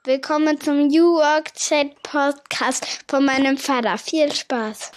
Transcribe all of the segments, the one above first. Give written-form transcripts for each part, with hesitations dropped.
Willkommen zum New Work Chat Podcast von meinem Vater. Viel Spaß!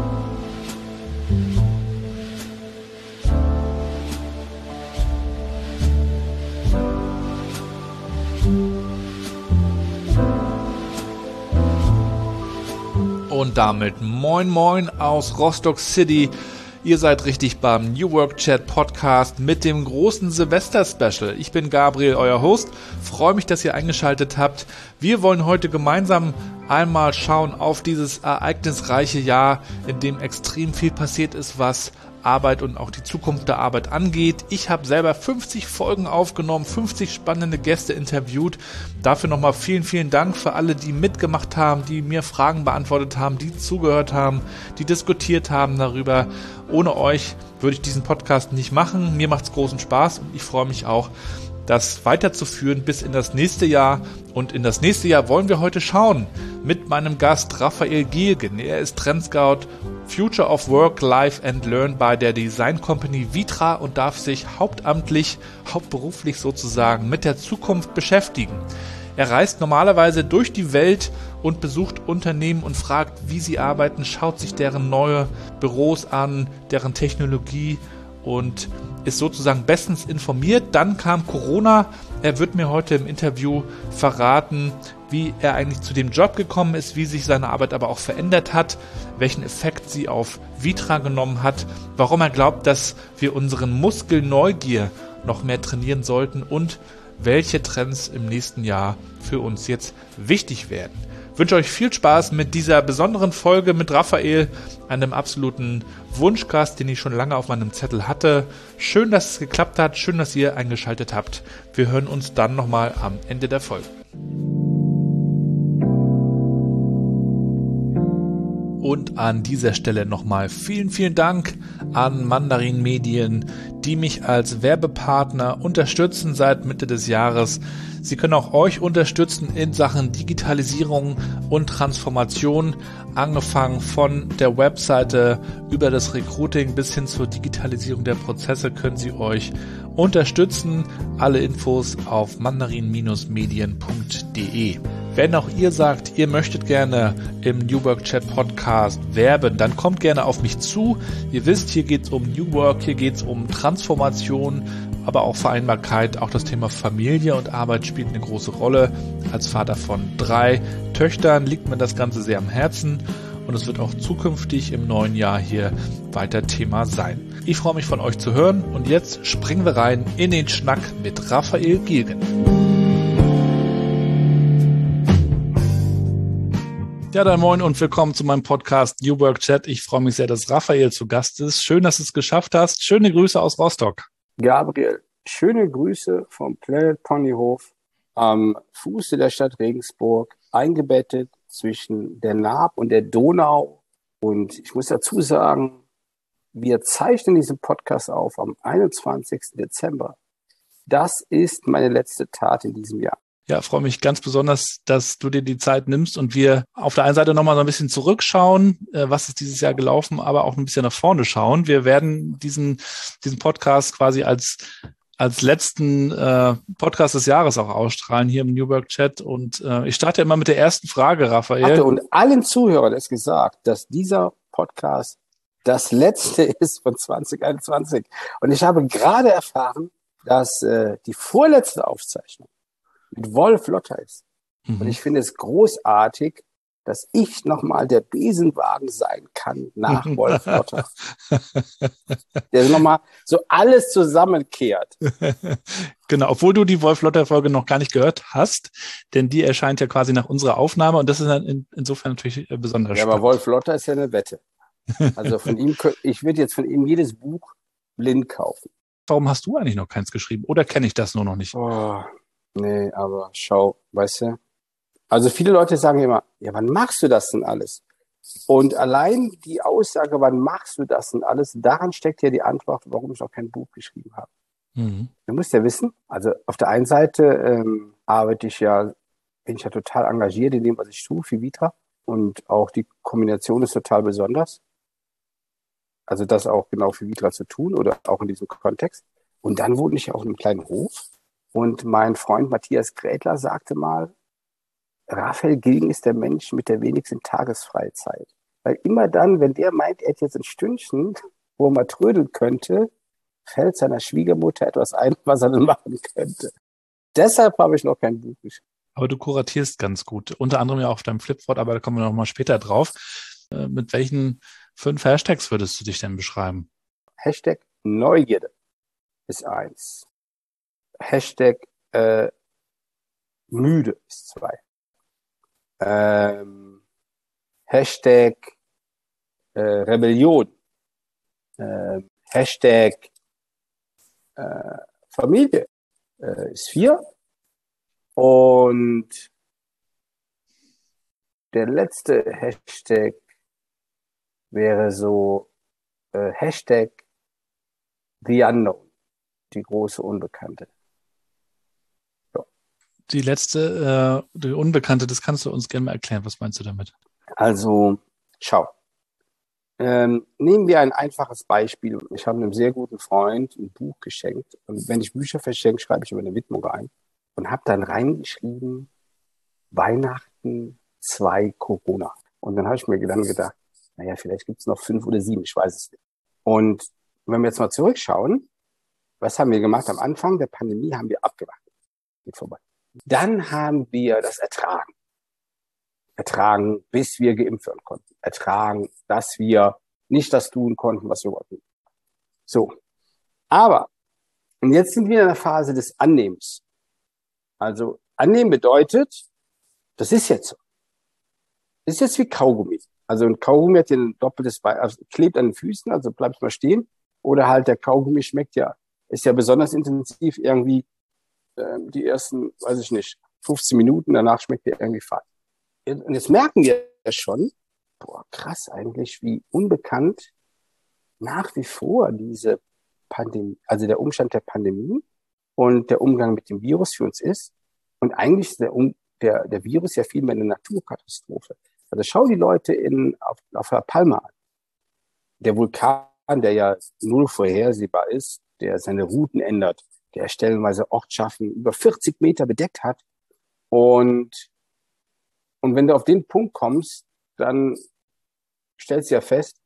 Und damit moin moin aus Rostock City. Ihr seid richtig beim New Work Chat Podcast mit dem großen Silvester-Special. Ich bin Gabriel, euer Host. Freue mich, dass ihr eingeschaltet habt. Wir wollen heute gemeinsam einmal schauen auf dieses ereignisreiche Jahr, in dem extrem viel passiert ist, was Arbeit und auch die Zukunft der Arbeit angeht. Ich habe selber 50 Folgen aufgenommen, 50 spannende Gäste interviewt. Dafür nochmal vielen, vielen Dank für alle, die mitgemacht haben, die mir Fragen beantwortet haben, die zugehört haben, die diskutiert haben darüber. Ohne euch würde ich diesen Podcast nicht machen. Mir macht es großen Spaß und ich freue mich auch, das weiterzuführen bis in das nächste Jahr. Und in das nächste Jahr wollen wir heute schauen mit meinem Gast Raphael Gielgen. Er ist Trendscout, Future of Work, Life and Learn bei der Design Company Vitra und darf sich hauptberuflich sozusagen mit der Zukunft beschäftigen. Er reist normalerweise durch die Welt und besucht Unternehmen und fragt, wie sie arbeiten, schaut sich deren neue Büros an, deren Technologie und ist sozusagen bestens informiert. Dann kam Corona. Er wird mir heute im Interview verraten, wie er eigentlich zu dem Job gekommen ist, wie sich seine Arbeit aber auch verändert hat, welchen Effekt sie auf Vitra genommen hat, warum er glaubt, dass wir unseren Muskel Neugier noch mehr trainieren sollten und welche Trends im nächsten Jahr für uns jetzt wichtig werden. Ich wünsche euch viel Spaß mit dieser besonderen Folge mit Raphael, einem absoluten Wunschgast, den ich schon lange auf meinem Zettel hatte. Schön, dass es geklappt hat, schön, dass ihr eingeschaltet habt. Wir hören uns dann nochmal am Ende der Folge. Und an dieser Stelle nochmal vielen, vielen Dank an Mandarin Medien, die mich als Werbepartner unterstützen seit Mitte des Jahres. Sie können auch euch unterstützen in Sachen Digitalisierung und Transformation, angefangen von der Webseite über das Recruiting bis hin zur Digitalisierung der Prozesse können Sie euch unterstützen. Alle Infos auf mandarin-medien.de. Wenn auch ihr sagt, ihr möchtet gerne im New Work Chat Podcast werben, dann kommt gerne auf mich zu. Ihr wisst, hier geht es um New Work, hier geht es um Transformation, aber auch Vereinbarkeit. Auch das Thema Familie und Arbeit spielt eine große Rolle. Als Vater von 3 Töchtern liegt mir das Ganze sehr am Herzen und es wird auch zukünftig im neuen Jahr hier weiter Thema sein. Ich freue mich von euch zu hören und jetzt springen wir rein in den Schnack mit Raphael Gielgen. Ja, dann moin und willkommen zu meinem Podcast New Work Chat. Ich freue mich sehr, dass Raphael zu Gast ist. Schön, dass du es geschafft hast. Schöne Grüße aus Rostock. Gabriel, schöne Grüße vom Planet Ponyhof am Fuße der Stadt Regensburg, eingebettet zwischen der Naab und der Donau. Und ich muss dazu sagen, wir zeichnen diesen Podcast auf am 21. Dezember. Das ist meine letzte Tat in diesem Jahr. Ja, freue mich ganz besonders, dass du dir die Zeit nimmst und wir auf der einen Seite nochmal so ein bisschen zurückschauen, was ist dieses Jahr gelaufen, aber auch ein bisschen nach vorne schauen. Wir werden diesen Podcast quasi als letzten Podcast des Jahres auch ausstrahlen hier im New Work Chat und ich starte immer mit der ersten Frage, Raphael. Und allen Zuhörern ist gesagt, dass dieser Podcast das letzte ist von 2021 und ich habe gerade erfahren, dass die vorletzte Aufzeichnung mit Wolf Lotter ist. Und ich finde es großartig, dass ich nochmal der Besenwagen sein kann nach Wolf Lotter. Der nochmal so alles zusammenkehrt. Genau, obwohl du die Wolf Lotter Folge noch gar nicht gehört hast, denn die erscheint ja quasi nach unserer Aufnahme und das ist dann insofern natürlich besonders spannend. Ja, aber Wolf Lotter ist ja eine Wette. Also ich würde jetzt von ihm jedes Buch blind kaufen. Warum hast du eigentlich noch keins geschrieben? Oder kenne ich das nur noch nicht? Oh. Nee, aber schau, weißt du, also viele Leute sagen immer, ja, wann machst du das denn alles? Und allein die Aussage, wann machst du das denn alles, daran steckt ja die Antwort, warum ich noch kein Buch geschrieben habe. Du musst ja wissen, also auf der einen Seite bin ich ja total engagiert in dem, was ich tue für Vitra und auch die Kombination ist total besonders. Also das auch genau für Vitra zu tun oder auch in diesem Kontext. Und dann wohne ich ja auf einem kleinen Hof. Und mein Freund Matthias Grätler sagte mal, Raphael Gilgen ist der Mensch mit der wenigsten Tagesfreizeit. Weil immer dann, wenn der meint, er hätte jetzt ein Stündchen, wo er mal trödeln könnte, fällt seiner Schwiegermutter etwas ein, was er dann machen könnte. Deshalb habe ich noch kein Buch geschrieben. Aber du kuratierst ganz gut. Unter anderem ja auf deinem Flipboard, aber da kommen wir noch mal später drauf. Mit welchen 5 Hashtags würdest du dich denn beschreiben? Hashtag Neugierde ist 1. Hashtag müde ist 2. Hashtag Rebellion. Hashtag Familie ist 4. Und der letzte Hashtag wäre so Hashtag The Unknown, die große Unbekannte. So. Die letzte, die Unbekannte, das kannst du uns gerne mal erklären. Was meinst du damit? Also, schau. Nehmen wir ein einfaches Beispiel. Ich habe einem sehr guten Freund ein Buch geschenkt. Und wenn ich Bücher verschenke, schreibe ich immer eine Widmung rein. Und habe dann reingeschrieben, Weihnachten 2 Corona. Und dann habe ich mir dann gedacht, naja, vielleicht gibt es noch 5 oder 7, ich weiß es nicht. Und wenn wir jetzt mal zurückschauen, was haben wir gemacht? Am Anfang der Pandemie haben wir abgewartet. Geht vorbei. Dann haben wir das ertragen. Ertragen, bis wir geimpft werden konnten. Ertragen, dass wir nicht das tun konnten, was wir wollten. So. Aber, und jetzt sind wir in der Phase des Annehmens. Also, annehmen bedeutet, das ist jetzt so. Das ist jetzt wie Kaugummi. Also, ein Kaugummi hat ja ein doppeltes Bein, also klebt an den Füßen, also bleibst mal stehen. Oder halt der Kaugummi schmeckt ja, ist ja besonders intensiv irgendwie die ersten, weiß ich nicht, 15 Minuten, danach schmeckt der irgendwie fad. Und jetzt merken wir ja schon, boah, krass eigentlich, wie unbekannt nach wie vor diese Pandemie, also der Umstand der Pandemie und der Umgang mit dem Virus für uns ist. Und eigentlich ist der Virus ja vielmehr eine Naturkatastrophe. Also schau die Leute auf La Palma an. Der Vulkan, der ja null vorhersehbar ist, der seine Routen ändert, der stellenweise Ortschaften über 40 Meter bedeckt hat. Und wenn du auf den Punkt kommst, dann stellst du ja fest,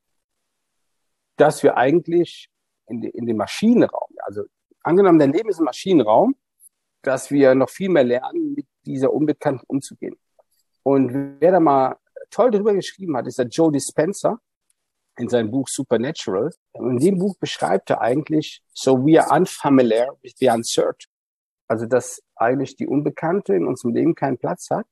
dass wir eigentlich in den Maschinenraum, also angenommen, dein Leben ist ein Maschinenraum, dass wir noch viel mehr lernen, mit dieser Unbekannten umzugehen. Und wer da mal toll darüber geschrieben hat, ist der Joe Dispenza in seinem Buch Supernatural. Und in dem Buch beschreibt er eigentlich, so we are unfamiliar with the uncertain. Also, dass eigentlich die Unbekannte in unserem Leben keinen Platz hat,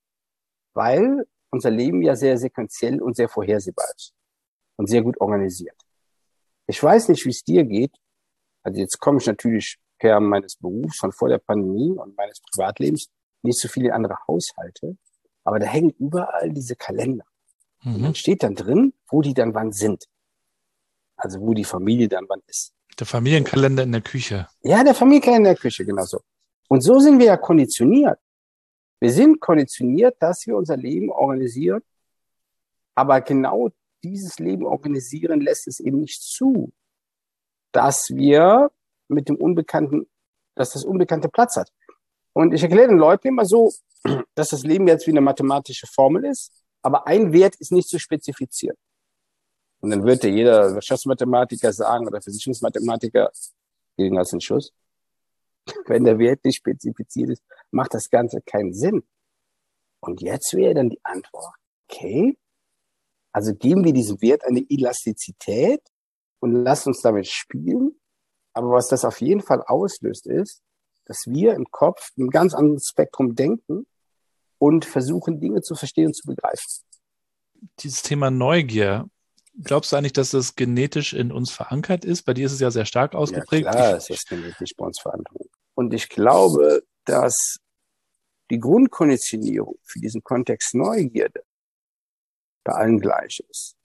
weil unser Leben ja sehr sequenziell und sehr vorhersehbar ist und sehr gut organisiert. Ich weiß nicht, wie es dir geht. Also jetzt komme ich natürlich per meines Berufs von vor der Pandemie und meines Privatlebens nicht so viele andere Haushalte, aber da hängen überall diese Kalender. Und dann steht dann drin, wo die dann wann sind. Also wo die Familie dann wann ist. Der Familienkalender in der Küche. Ja, der Familienkalender in der Küche, genau so. Und so sind wir ja konditioniert. Wir sind konditioniert, dass wir unser Leben organisieren, aber genau dieses Leben organisieren lässt es eben nicht zu, dass wir mit dem Unbekannten, dass das Unbekannte Platz hat. Und ich erkläre den Leuten immer so, dass das Leben jetzt wie eine mathematische Formel ist, aber ein Wert ist nicht zu spezifizieren. Und dann wird ja jeder Wirtschaftsmathematiker sagen oder Versicherungsmathematiker, gegen als ein Schuss, wenn der Wert nicht spezifiziert ist, macht das Ganze keinen Sinn. Und jetzt wäre dann die Antwort, okay, also geben wir diesem Wert eine Elastizität und lassen uns damit spielen. Aber was das auf jeden Fall auslöst, ist, dass wir im Kopf ein ganz anderes Spektrum denken und versuchen, Dinge zu verstehen und zu begreifen. Dieses Thema Neugier, glaubst du eigentlich, dass das genetisch in uns verankert ist? Bei dir ist es ja sehr stark ausgeprägt. Ja, klar, ist das genetisch bei uns verankert. Und ich glaube, dass die Grundkonditionierung für diesen Kontext Neugierde bei allen gleich ist.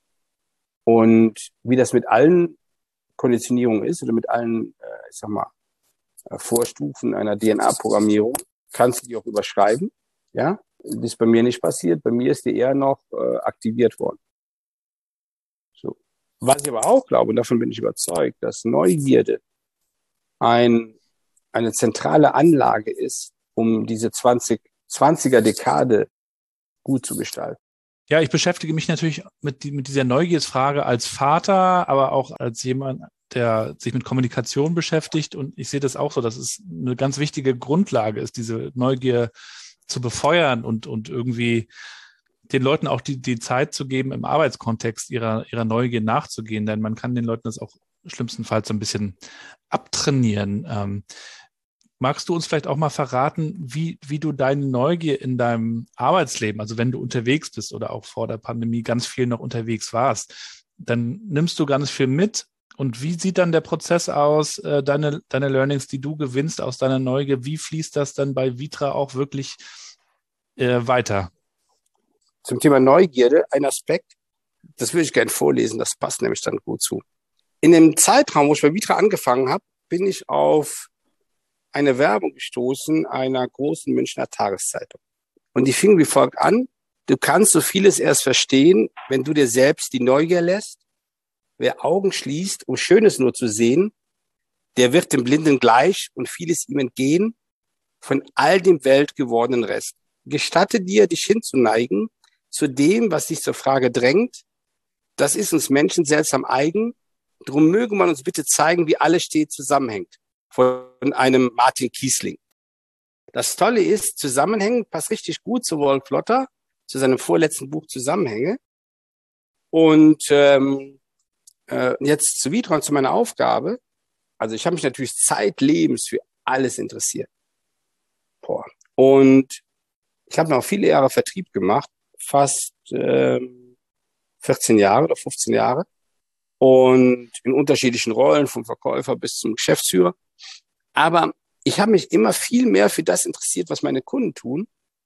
Und wie das mit allen Konditionierungen ist oder mit allen, Vorstufen einer DNA-Programmierung, kannst du die auch überschreiben. Ja, das ist bei mir nicht passiert. Bei mir ist die eher noch aktiviert worden. So. Was ich aber auch glaube, und davon bin ich überzeugt, dass Neugierde eine zentrale Anlage ist, um diese 20 20er Dekade gut zu gestalten. Ja, ich beschäftige mich natürlich mit dieser Neugiersfrage als Vater, aber auch als jemand, der sich mit Kommunikation beschäftigt. Und ich sehe das auch so, dass es eine ganz wichtige Grundlage ist, diese Neugier zu befeuern und irgendwie den Leuten auch die Zeit zu geben, im Arbeitskontext ihrer Neugier nachzugehen. Denn man kann den Leuten das auch schlimmstenfalls so ein bisschen abtrainieren. Magst du uns vielleicht auch mal verraten, wie du deine Neugier in deinem Arbeitsleben, also wenn du unterwegs bist oder auch vor der Pandemie ganz viel noch unterwegs warst, dann nimmst du ganz viel mit. Und wie sieht dann der Prozess aus, deine Learnings, die du gewinnst aus deiner Neugier, wie fließt das dann bei Vitra auch wirklich weiter? Zum Thema Neugierde, ein Aspekt, das würde ich gerne vorlesen, das passt nämlich dann gut zu. In dem Zeitraum, wo ich bei Vitra angefangen habe, bin ich auf eine Werbung gestoßen einer großen Münchner Tageszeitung. Und die fing wie folgt an: Du kannst so vieles erst verstehen, wenn du dir selbst die Neugier lässt. Wer Augen schließt, um Schönes nur zu sehen, der wird dem Blinden gleich und vieles ihm entgehen von all dem weltgewordenen Rest. Gestatte dir, dich hinzuneigen zu dem, was dich zur Frage drängt. Das ist uns Menschen seltsam eigen. Drum möge man uns bitte zeigen, wie alles stets zusammenhängt. Von einem Martin Kiesling. Das Tolle ist, Zusammenhängen passt richtig gut zu Wolf Lotter, zu seinem vorletzten Buch Zusammenhänge. Und jetzt zu Vitra und zu meiner Aufgabe. Also ich habe mich natürlich zeitlebens für alles interessiert. Und ich habe noch viele Jahre Vertrieb gemacht, fast 14 Jahre oder 15 Jahre. Und in unterschiedlichen Rollen, vom Verkäufer bis zum Geschäftsführer. Aber ich habe mich immer viel mehr für das interessiert, was meine Kunden tun,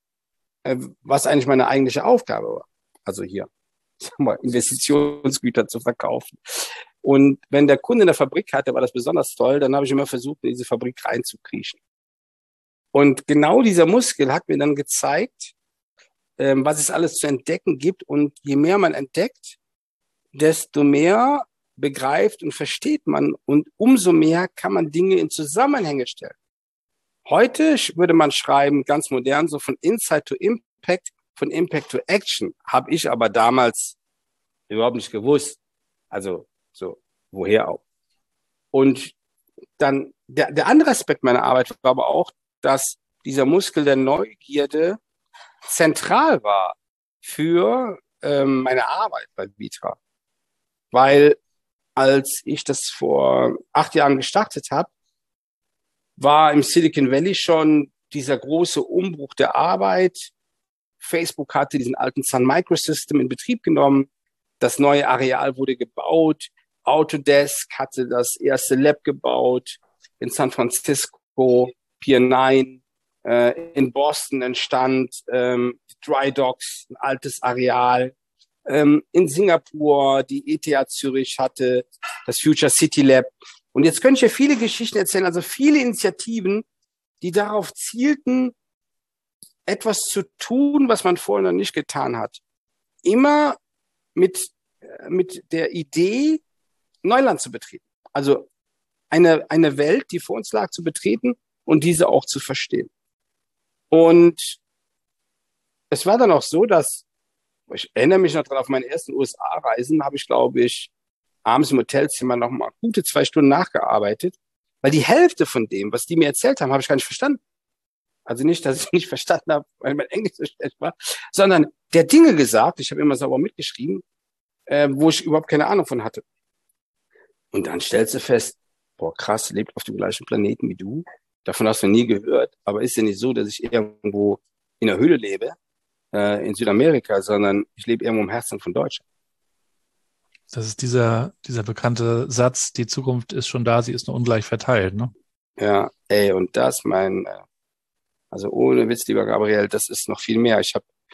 was eigentlich meine eigentliche Aufgabe war. Also hier, sag mal, Investitionsgüter zu verkaufen. Und wenn der Kunde in der Fabrik hatte, war das besonders toll, dann habe ich immer versucht, in diese Fabrik reinzukriechen. Und genau dieser Muskel hat mir dann gezeigt, was es alles zu entdecken gibt. Und je mehr man entdeckt, desto mehr begreift und versteht man und umso mehr kann man Dinge in Zusammenhänge stellen. Heute würde man schreiben, ganz modern, so von Insight to Impact, von Impact to Action, habe ich aber damals überhaupt nicht gewusst. Also so, woher auch. Und dann der andere Aspekt meiner Arbeit war aber auch, dass dieser Muskel der Neugierde zentral war für meine Arbeit bei Vitra. Weil als ich das vor 8 Jahren gestartet habe, war im Silicon Valley schon dieser große Umbruch der Arbeit. Facebook hatte diesen alten Sun Microsystem in Betrieb genommen. Das neue Areal wurde gebaut. Autodesk hatte das erste Lab gebaut in San Francisco, Pier 9. In Boston entstand Dry Docks, ein altes Areal. In Singapur, die ETH Zürich hatte das Future City Lab. Und jetzt könnte ich ja viele Geschichten erzählen, also viele Initiativen, die darauf zielten, etwas zu tun, was man vorher noch nicht getan hat. Immer mit der Idee, Neuland zu betreten. Also eine Welt, die vor uns lag, zu betreten und diese auch zu verstehen. Und es war dann auch so, dass ich erinnere mich noch dran, auf meinen ersten USA-Reisen habe ich, glaube ich, abends im Hotelzimmer noch mal gute 2 Stunden nachgearbeitet, weil die Hälfte von dem, was die mir erzählt haben, habe ich gar nicht verstanden. Also nicht, dass ich nicht verstanden habe, weil mein Englisch so schlecht war, sondern der Dinge gesagt, ich habe immer sauber mitgeschrieben, wo ich überhaupt keine Ahnung von hatte. Und dann stellst du fest, boah, krass, lebt auf dem gleichen Planeten wie du. Davon hast du nie gehört. Aber ist ja nicht so, dass ich irgendwo in der Höhle lebe, in Südamerika, sondern ich lebe irgendwo im Herzen von Deutschland. Das ist dieser bekannte Satz, die Zukunft ist schon da, sie ist nur ungleich verteilt, ne? Ja, und das, also ohne Witz, lieber Gabriel, das ist noch viel mehr.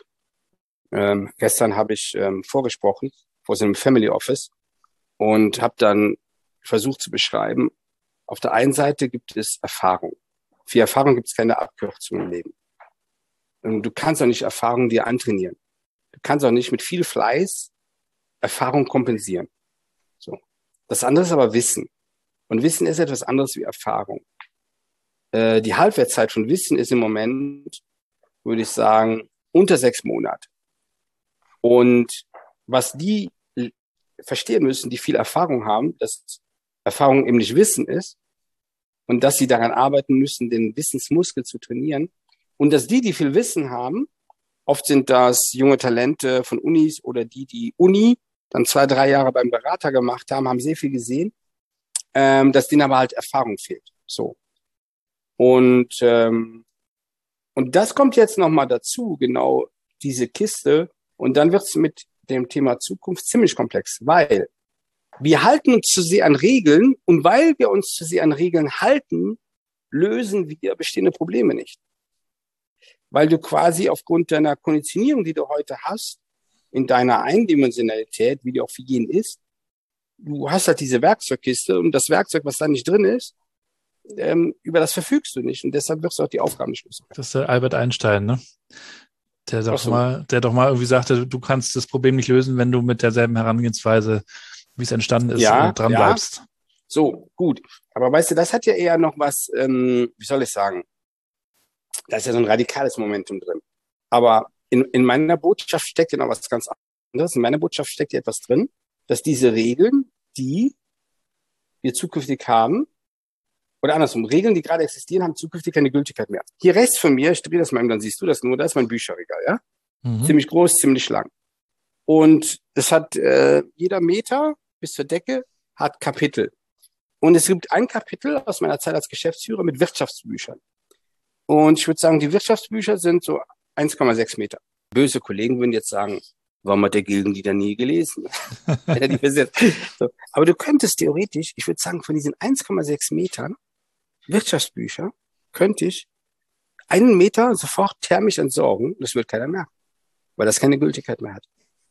Gestern habe ich vorgesprochen vor so einem Family Office und habe dann versucht zu beschreiben, auf der einen Seite gibt es Erfahrung. Für Erfahrung gibt es keine Abkürzung im Leben. Und du kannst auch nicht Erfahrung dir antrainieren. Du kannst auch nicht mit viel Fleiß Erfahrung kompensieren. So. Das andere ist aber Wissen. Und Wissen ist etwas anderes wie Erfahrung. Die Halbwertszeit von Wissen ist im Moment würde ich sagen, unter 6 Monate. Und was die verstehen müssen, die viel Erfahrung haben, dass Erfahrung eben nicht Wissen ist und dass sie daran arbeiten müssen, den Wissensmuskel zu trainieren und dass die viel Wissen haben, oft sind das junge Talente von Unis oder die Uni dann 2, 3 Jahre beim Berater gemacht haben, haben sehr viel gesehen, dass denen aber halt Erfahrung fehlt. So. Und das kommt jetzt nochmal dazu, genau diese Kiste. Und dann wird es mit dem Thema Zukunft ziemlich komplex, weil wir halten uns zu sehr an Regeln und weil wir uns zu sehr an Regeln halten, lösen wir bestehende Probleme nicht. Weil du quasi aufgrund deiner Konditionierung, die du heute hast, in deiner Eindimensionalität, wie die auch für jeden ist, du hast halt diese Werkzeugkiste und das Werkzeug, was da nicht drin ist, über das verfügst du nicht und deshalb wirst du auch die Aufgaben nicht lösen. Das ist der Albert Einstein, ne? Der doch mal irgendwie sagte, du kannst das Problem nicht lösen, wenn du mit derselben Herangehensweise, wie es entstanden ist, dran bleibst. So, gut. Aber weißt du, das hat ja eher noch was, wie soll ich sagen, da ist ja so ein radikales Momentum drin. Aber in meiner Botschaft steckt ja noch was ganz anderes. In meiner Botschaft steckt ja etwas drin, dass diese Regeln, die wir zukünftig haben, oder andersrum, Regeln, die gerade existieren, haben zukünftig keine Gültigkeit mehr. Hier rechts von mir, ich drehe das mal, dann siehst du das nur, da ist mein Bücherregal, ja? Mhm. Ziemlich groß, ziemlich lang. Und das hat jeder Meter bis zur Decke hat Kapitel. Und es gibt ein Kapitel aus meiner Zeit als Geschäftsführer mit Wirtschaftsbüchern. Und ich würde sagen, die Wirtschaftsbücher sind so 1,6 Meter. Böse Kollegen würden jetzt sagen, warum hat der Gildenlieder nie gelesen? So. Aber du könntest theoretisch, ich würde sagen, von diesen 1,6 Metern Wirtschaftsbücher könnte ich 1 Meter sofort thermisch entsorgen. Das wird keiner merken, weil das keine Gültigkeit mehr hat.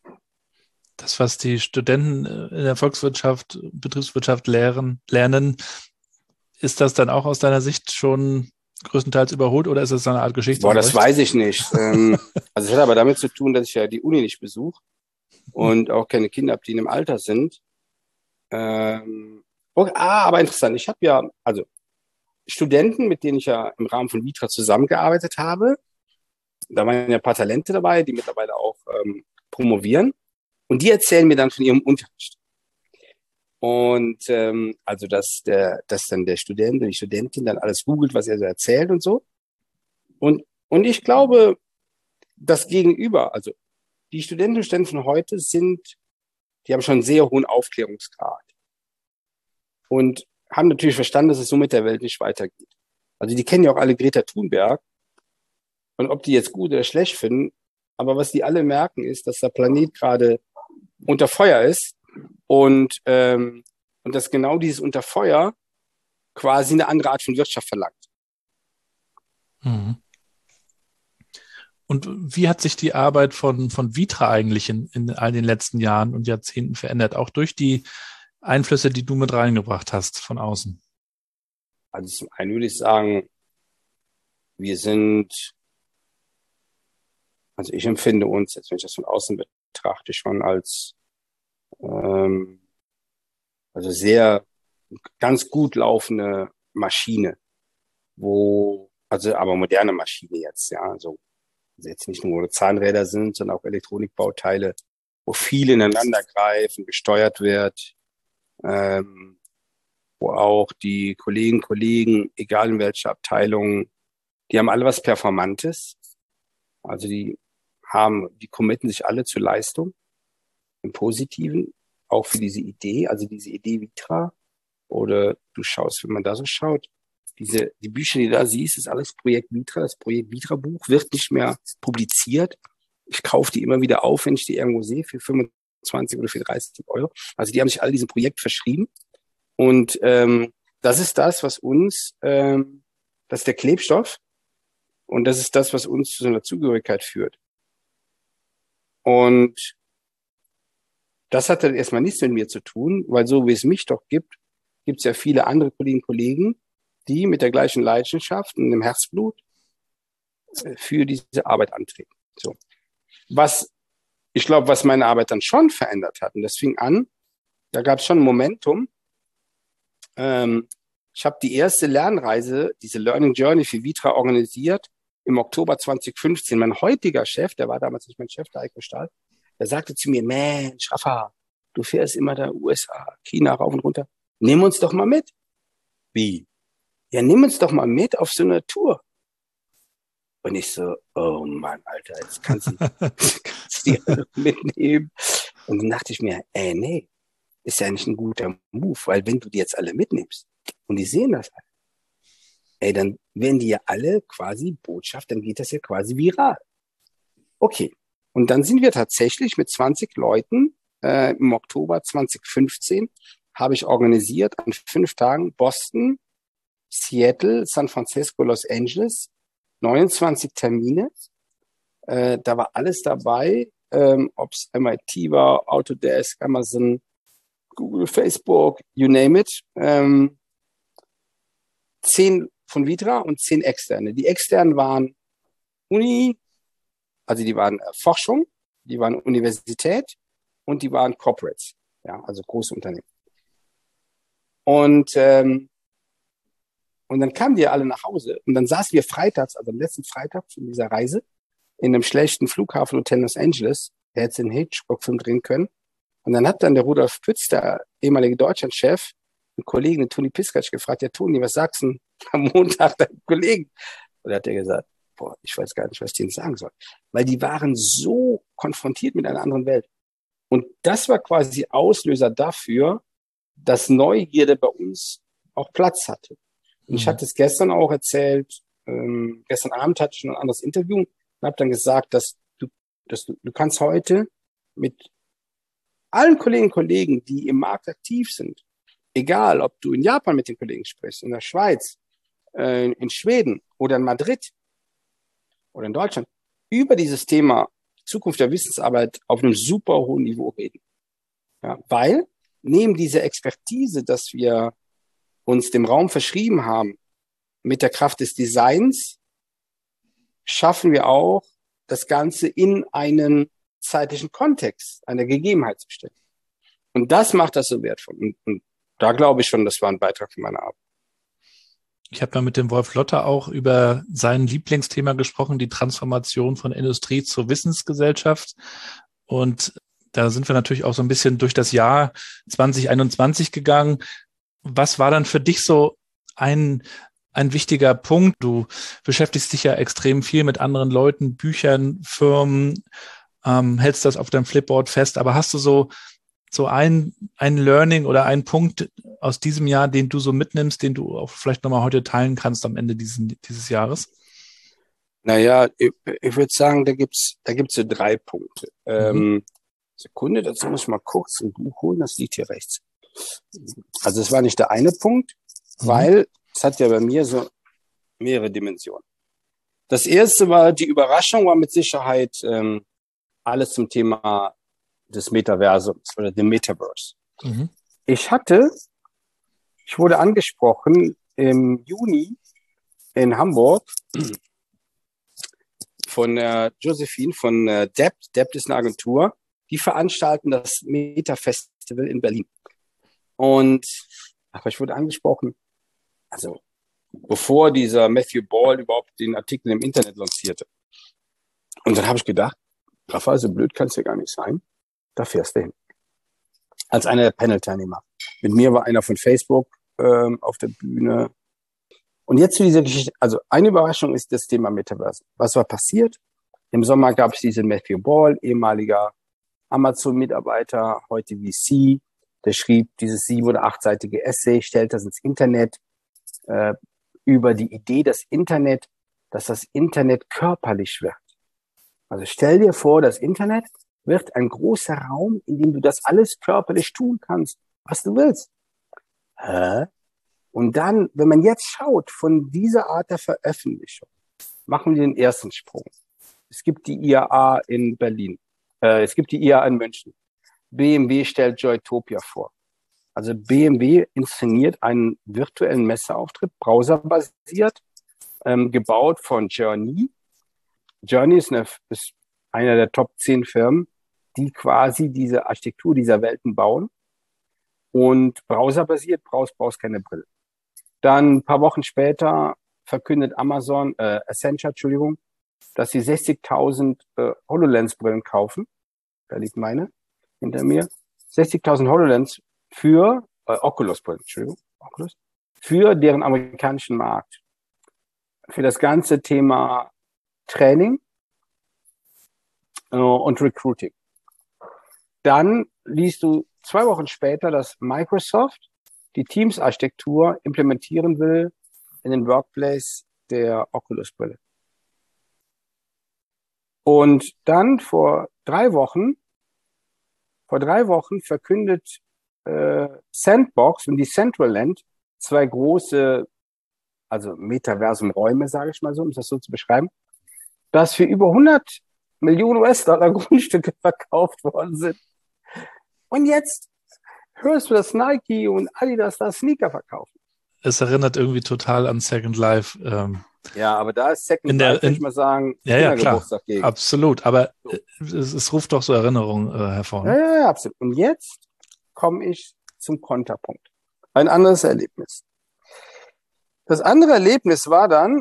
Das, was die Studenten in der Volkswirtschaft, Betriebswirtschaft lernen, ist das dann auch aus deiner Sicht schon größtenteils überholt oder ist es eine Art Geschichte? Boah, das weiß ich nicht. Also es hat aber damit zu tun, dass ich ja die Uni nicht besuche und auch keine Kinder habe, die in dem Alter sind. Aber interessant. Ich habe ja, also Studenten, mit denen ich ja im Rahmen von Vitra zusammengearbeitet habe. Da waren ja ein paar Talente dabei, die mittlerweile auch promovieren. Und die erzählen mir dann von ihrem Unterricht. Und also, dass dann der Student und die Studentin dann alles googelt, was er so erzählt und so. Und ich glaube, das Gegenüber, also die Studentinnen und Studenten von heute die haben schon einen sehr hohen Aufklärungsgrad. Und haben natürlich verstanden, dass es so mit der Welt nicht weitergeht. Also die kennen ja auch alle Greta Thunberg. Und ob die jetzt gut oder schlecht finden, aber was die alle merken, ist, dass der Planet gerade unter Feuer ist und dass genau dieses unter Feuer quasi eine andere Art von Wirtschaft verlangt. Mhm. Und wie hat sich die Arbeit von Vitra eigentlich in all den letzten Jahren und Jahrzehnten verändert, auch durch die Einflüsse, die du mit reingebracht hast von außen? Also zum einen würde ich sagen, also ich empfinde uns, jetzt wenn ich das von außen betrachte, schon als also sehr ganz gut laufende Maschine, aber moderne Maschine jetzt, ja, also jetzt nicht nur Zahnräder sind, sondern auch Elektronikbauteile, wo viel ineinander greifen, gesteuert wird, wo auch die Kollegen, egal in welcher Abteilung, die haben alle was Performantes. Also die committen sich alle zur Leistung im Positiven, auch für diese Idee, also diese Idee Vitra. Oder du schaust, wenn man da so schaut, die Bücher, die du da siehst, ist alles Projekt Vitra. Das Projekt Vitra-Buch wird nicht mehr publiziert. Ich kaufe die immer wieder auf, wenn ich die irgendwo sehe, für 25 oder für 30 Euro. Also die haben sich alle diesem Projekt verschrieben. Und das ist das, was uns, das ist der Klebstoff. Und das ist das, was uns zu so einer Zugehörigkeit führt. Und das hat dann erstmal nichts mit mir zu tun, weil so wie es mich doch gibt, gibt es ja viele andere Kolleginnen und Kollegen, die mit der gleichen Leidenschaft und dem Herzblut für diese Arbeit antreten. So. Ich glaube, was meine Arbeit dann schon verändert hat, und das fing an, da gab es schon ein Momentum. Ich habe die erste Lernreise, diese Learning Journey für Vitra organisiert im Oktober 2015, mein heutiger Chef, der war damals nicht mein Chef, der Heiko Stahl, der sagte zu mir, Mensch, Rafa, du fährst immer da USA, China rauf und runter. Nimm uns doch mal mit. Wie? Ja, nimm uns doch mal mit auf so eine Tour. Und ich so, oh Mann, Alter, jetzt kannst du die alle mitnehmen. Und dann dachte ich mir, nee, ist ja nicht ein guter Move, weil wenn du die jetzt alle mitnimmst und die sehen das alle, dann werden die ja alle quasi Botschaft, dann geht das ja quasi viral. Okay. Und dann sind wir tatsächlich mit 20 Leuten im Oktober 2015 habe ich organisiert an 5 Tagen Boston, Seattle, San Francisco, Los Angeles, 29 Termine. Da war alles dabei, ob es MIT war, Autodesk, Amazon, Google, Facebook, you name it. 10 von Vitra und 10 externe. Die externen waren Uni, also die waren Forschung, die waren Universität und die waren Corporates, ja, also große Unternehmen. Und dann kamen die alle nach Hause und dann saßen wir freitags, also am letzten Freitag von dieser Reise, in einem schlechten Flughafenhotel Los Angeles. Der hätte den Hitchcock-Film drehen können. Und dann hat dann der Rudolf Pütz, der ehemalige Deutschlandchef, einen Kollegen, den Toni Piskac, gefragt, ja Toni, was sagst du am Montag deinem Kollegen? Und da hat er gesagt, boah, ich weiß gar nicht, was ich denen sagen soll. Weil die waren so konfrontiert mit einer anderen Welt. Und das war quasi Auslöser dafür, dass Neugierde bei uns auch Platz hatte. Und ich hatte es gestern auch erzählt, gestern Abend hatte ich schon ein anderes Interview und habe dann gesagt, dass du kannst heute mit allen Kolleginnen und Kollegen, die im Markt aktiv sind, egal ob du in Japan mit den Kollegen sprichst, in der Schweiz, in Schweden oder in Madrid oder in Deutschland, über dieses Thema Zukunft der Wissensarbeit auf einem super hohen Niveau reden. Ja, weil neben dieser Expertise, dass wir uns dem Raum verschrieben haben, mit der Kraft des Designs, schaffen wir auch, das Ganze in einen zeitlichen Kontext, einer Gegebenheit zu stellen. Und das macht das so wertvoll. Und da glaube ich schon, das war ein Beitrag von meiner Arbeit. Ich habe ja mit dem Wolf Lotter auch über sein Lieblingsthema gesprochen, die Transformation von Industrie zur Wissensgesellschaft. Und da sind wir natürlich auch so ein bisschen durch das Jahr 2021 gegangen. Was war dann für dich so ein wichtiger Punkt? Du beschäftigst dich ja extrem viel mit anderen Leuten, Büchern, Firmen, hältst das auf deinem Flipboard fest. Aber hast du so ein Learning oder einen Punkt aus diesem Jahr, den du so mitnimmst, den du auch vielleicht nochmal heute teilen kannst am Ende dieses Jahres? Naja, ich würde sagen, da gibt's so 3 Punkte. Sekunde, dazu muss ich mal kurz ein Buch holen, das liegt hier rechts. Also es war nicht der eine Punkt, weil es hat ja bei mir so mehrere Dimensionen. Das erste war, die Überraschung war mit Sicherheit alles zum Thema des Metaversums oder dem Metaverse. Ich wurde angesprochen im Juni in Hamburg von Josephine von Dept. Dept ist eine Agentur, die veranstalten das Meta-Festival in Berlin. Aber ich wurde angesprochen, also bevor dieser Matthew Ball überhaupt den Artikel im Internet lancierte. Und dann habe ich gedacht, Rafa, so blöd kann es ja gar nicht sein. Da fährst du hin. Als einer der Panel-Teilnehmer. Mit mir war einer von Facebook auf der Bühne. Und jetzt zu dieser Geschichte. Also eine Überraschung ist das Thema Metaverse. Was war passiert? Im Sommer gab es diesen Matthew Ball, ehemaliger Amazon-Mitarbeiter, heute VC. Der schrieb dieses 7- oder 8-seitige Essay, stellt das ins Internet über die Idee, dass das Internet körperlich wird. Also stell dir vor, das Internet wird ein großer Raum, in dem du das alles körperlich tun kannst, was du willst. Und dann, wenn man jetzt schaut, von dieser Art der Veröffentlichung, machen wir den ersten Sprung. Es gibt die IAA in Berlin. Es gibt die IAA in München. BMW stellt Joytopia vor. Also BMW inszeniert einen virtuellen Messeauftritt, browserbasiert, gebaut von Journey. Journey ist einer der Top 10 Firmen, die quasi diese Architektur dieser Welten bauen. Und browserbasiert, brauchst keine Brille. Dann ein paar Wochen später verkündet Accenture, Entschuldigung, dass sie 60.000 HoloLens-Brillen kaufen. Da liegt meine hinter mir. 60.000 HoloLens für Oculus-Brillen, Entschuldigung, Oculus, für deren amerikanischen Markt. Für das ganze Thema Training und Recruiting. Dann liest du 2 Wochen später, dass Microsoft die Teams-Architektur implementieren will in den Workplace der Oculus-Brille. Und dann vor 3 Wochen verkündet Sandbox und die Decentraland 2 große, also Metaversum-Räume, sage ich mal so, um das so zu beschreiben, dass für über 100 Millionen US-Dollar Grundstücke verkauft worden sind. Und jetzt hörst du, dass Nike und Adidas da Sneaker verkaufen. Es erinnert irgendwie total an Second Life. Ja, aber da ist Second Life, würde ich mal sagen, ja, klar, gegen. Absolut. Aber es ruft doch so Erinnerungen hervor. Ne? Ja, absolut. Und jetzt komme ich zum Konterpunkt. Ein anderes Erlebnis. Das andere Erlebnis war dann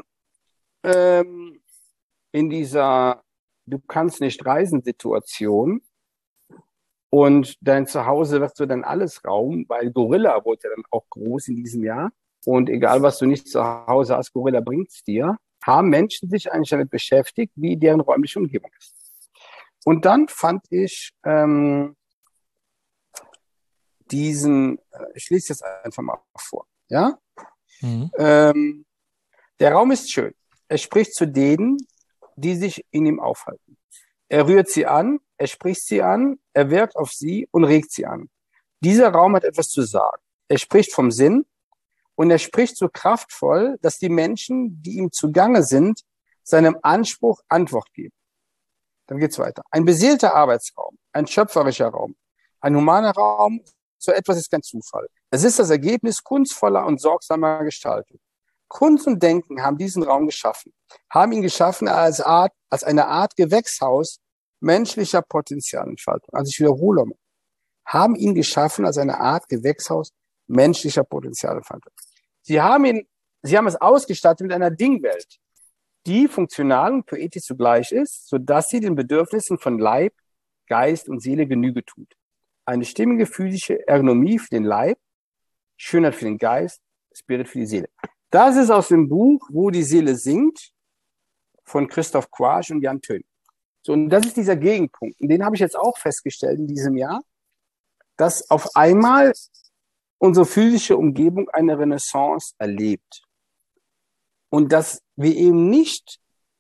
in dieser Du kannst nicht reisen Situation und dein Zuhause wird so dann alles Raum, weil Gorilla wurde ja dann auch groß in diesem Jahr. Und egal, was du nicht zu Hause hast, Gorilla bringt's dir, haben Menschen sich eigentlich damit beschäftigt, wie deren räumliche Umgebung ist. Und dann fand ich ich lese jetzt einfach mal vor, ja? Mhm. Der Raum ist schön. Er spricht zu denen, die sich in ihm aufhalten. Er rührt sie an, er spricht sie an, er wirkt auf sie und regt sie an. Dieser Raum hat etwas zu sagen. Er spricht vom Sinn und er spricht so kraftvoll, dass die Menschen, die ihm zugange sind, seinem Anspruch Antwort geben. Dann geht's weiter. Ein beseelter Arbeitsraum, ein schöpferischer Raum, ein humaner Raum, so etwas ist kein Zufall. Es ist das Ergebnis kunstvoller und sorgsamer Gestaltung. Kunst und Denken haben diesen Raum geschaffen, haben ihn geschaffen als eine Art Gewächshaus menschlicher Potenzialentfaltung. Also ich wiederhole mal, haben ihn geschaffen als eine Art Gewächshaus menschlicher Potenzialentfaltung. Sie haben es ausgestattet mit einer Dingwelt, die funktional und poetisch zugleich ist, sodass sie den Bedürfnissen von Leib, Geist und Seele Genüge tut. Eine stimmige physische Ergonomie für den Leib, Schönheit für den Geist, Spirit für die Seele. Das ist aus dem Buch Wo die Seele singt von Christoph Quarsch und Jan Tönig. So, und das ist dieser Gegenpunkt. Und den habe ich jetzt auch festgestellt in diesem Jahr, dass auf einmal unsere physische Umgebung eine Renaissance erlebt. Und dass wir eben nicht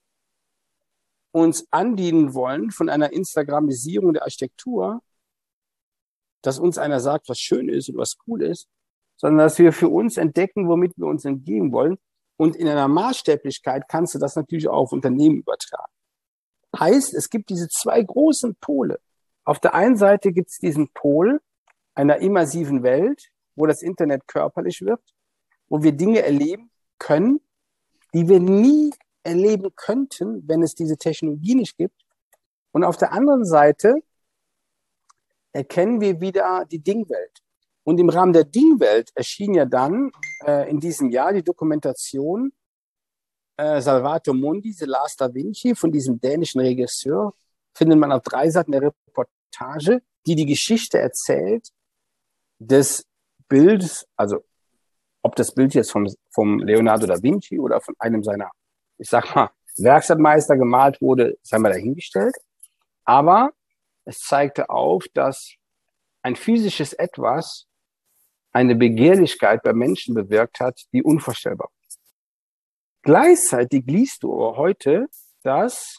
uns andienen wollen von einer Instagramisierung der Architektur, dass uns einer sagt, was schön ist und was cool ist, sondern dass wir für uns entdecken, womit wir uns entgehen wollen. Und in einer Maßstäblichkeit kannst du das natürlich auch auf Unternehmen übertragen. Heißt, es gibt diese 2 großen Pole. Auf der einen Seite gibt es diesen Pol einer immersiven Welt, wo das Internet körperlich wird, wo wir Dinge erleben können, die wir nie erleben könnten, wenn es diese Technologie nicht gibt. Und auf der anderen Seite erkennen wir wieder die Dingwelt. Und im Rahmen der Dingwelt erschien ja dann in diesem Jahr die Dokumentation Salvator Mundi, The Last Da Vinci von diesem dänischen Regisseur. Findet man auf 3 Seiten der Reportage, die Geschichte erzählt des Bildes, also ob das Bild jetzt vom Leonardo da Vinci oder von einem seiner, ich sag mal, Werkstattmeister gemalt wurde, sei mal dahingestellt. Aber es zeigte auf, dass ein physisches Etwas eine Begehrlichkeit bei Menschen bewirkt hat, die unvorstellbar ist. Gleichzeitig liest du aber heute, dass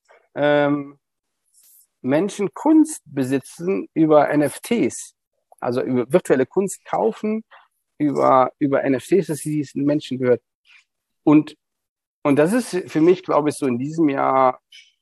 Menschen Kunst besitzen über NFTs, also über virtuelle Kunst kaufen, über NFTs, dass sie diesen Menschen gehört. Und das ist für mich, glaube ich, so in diesem Jahr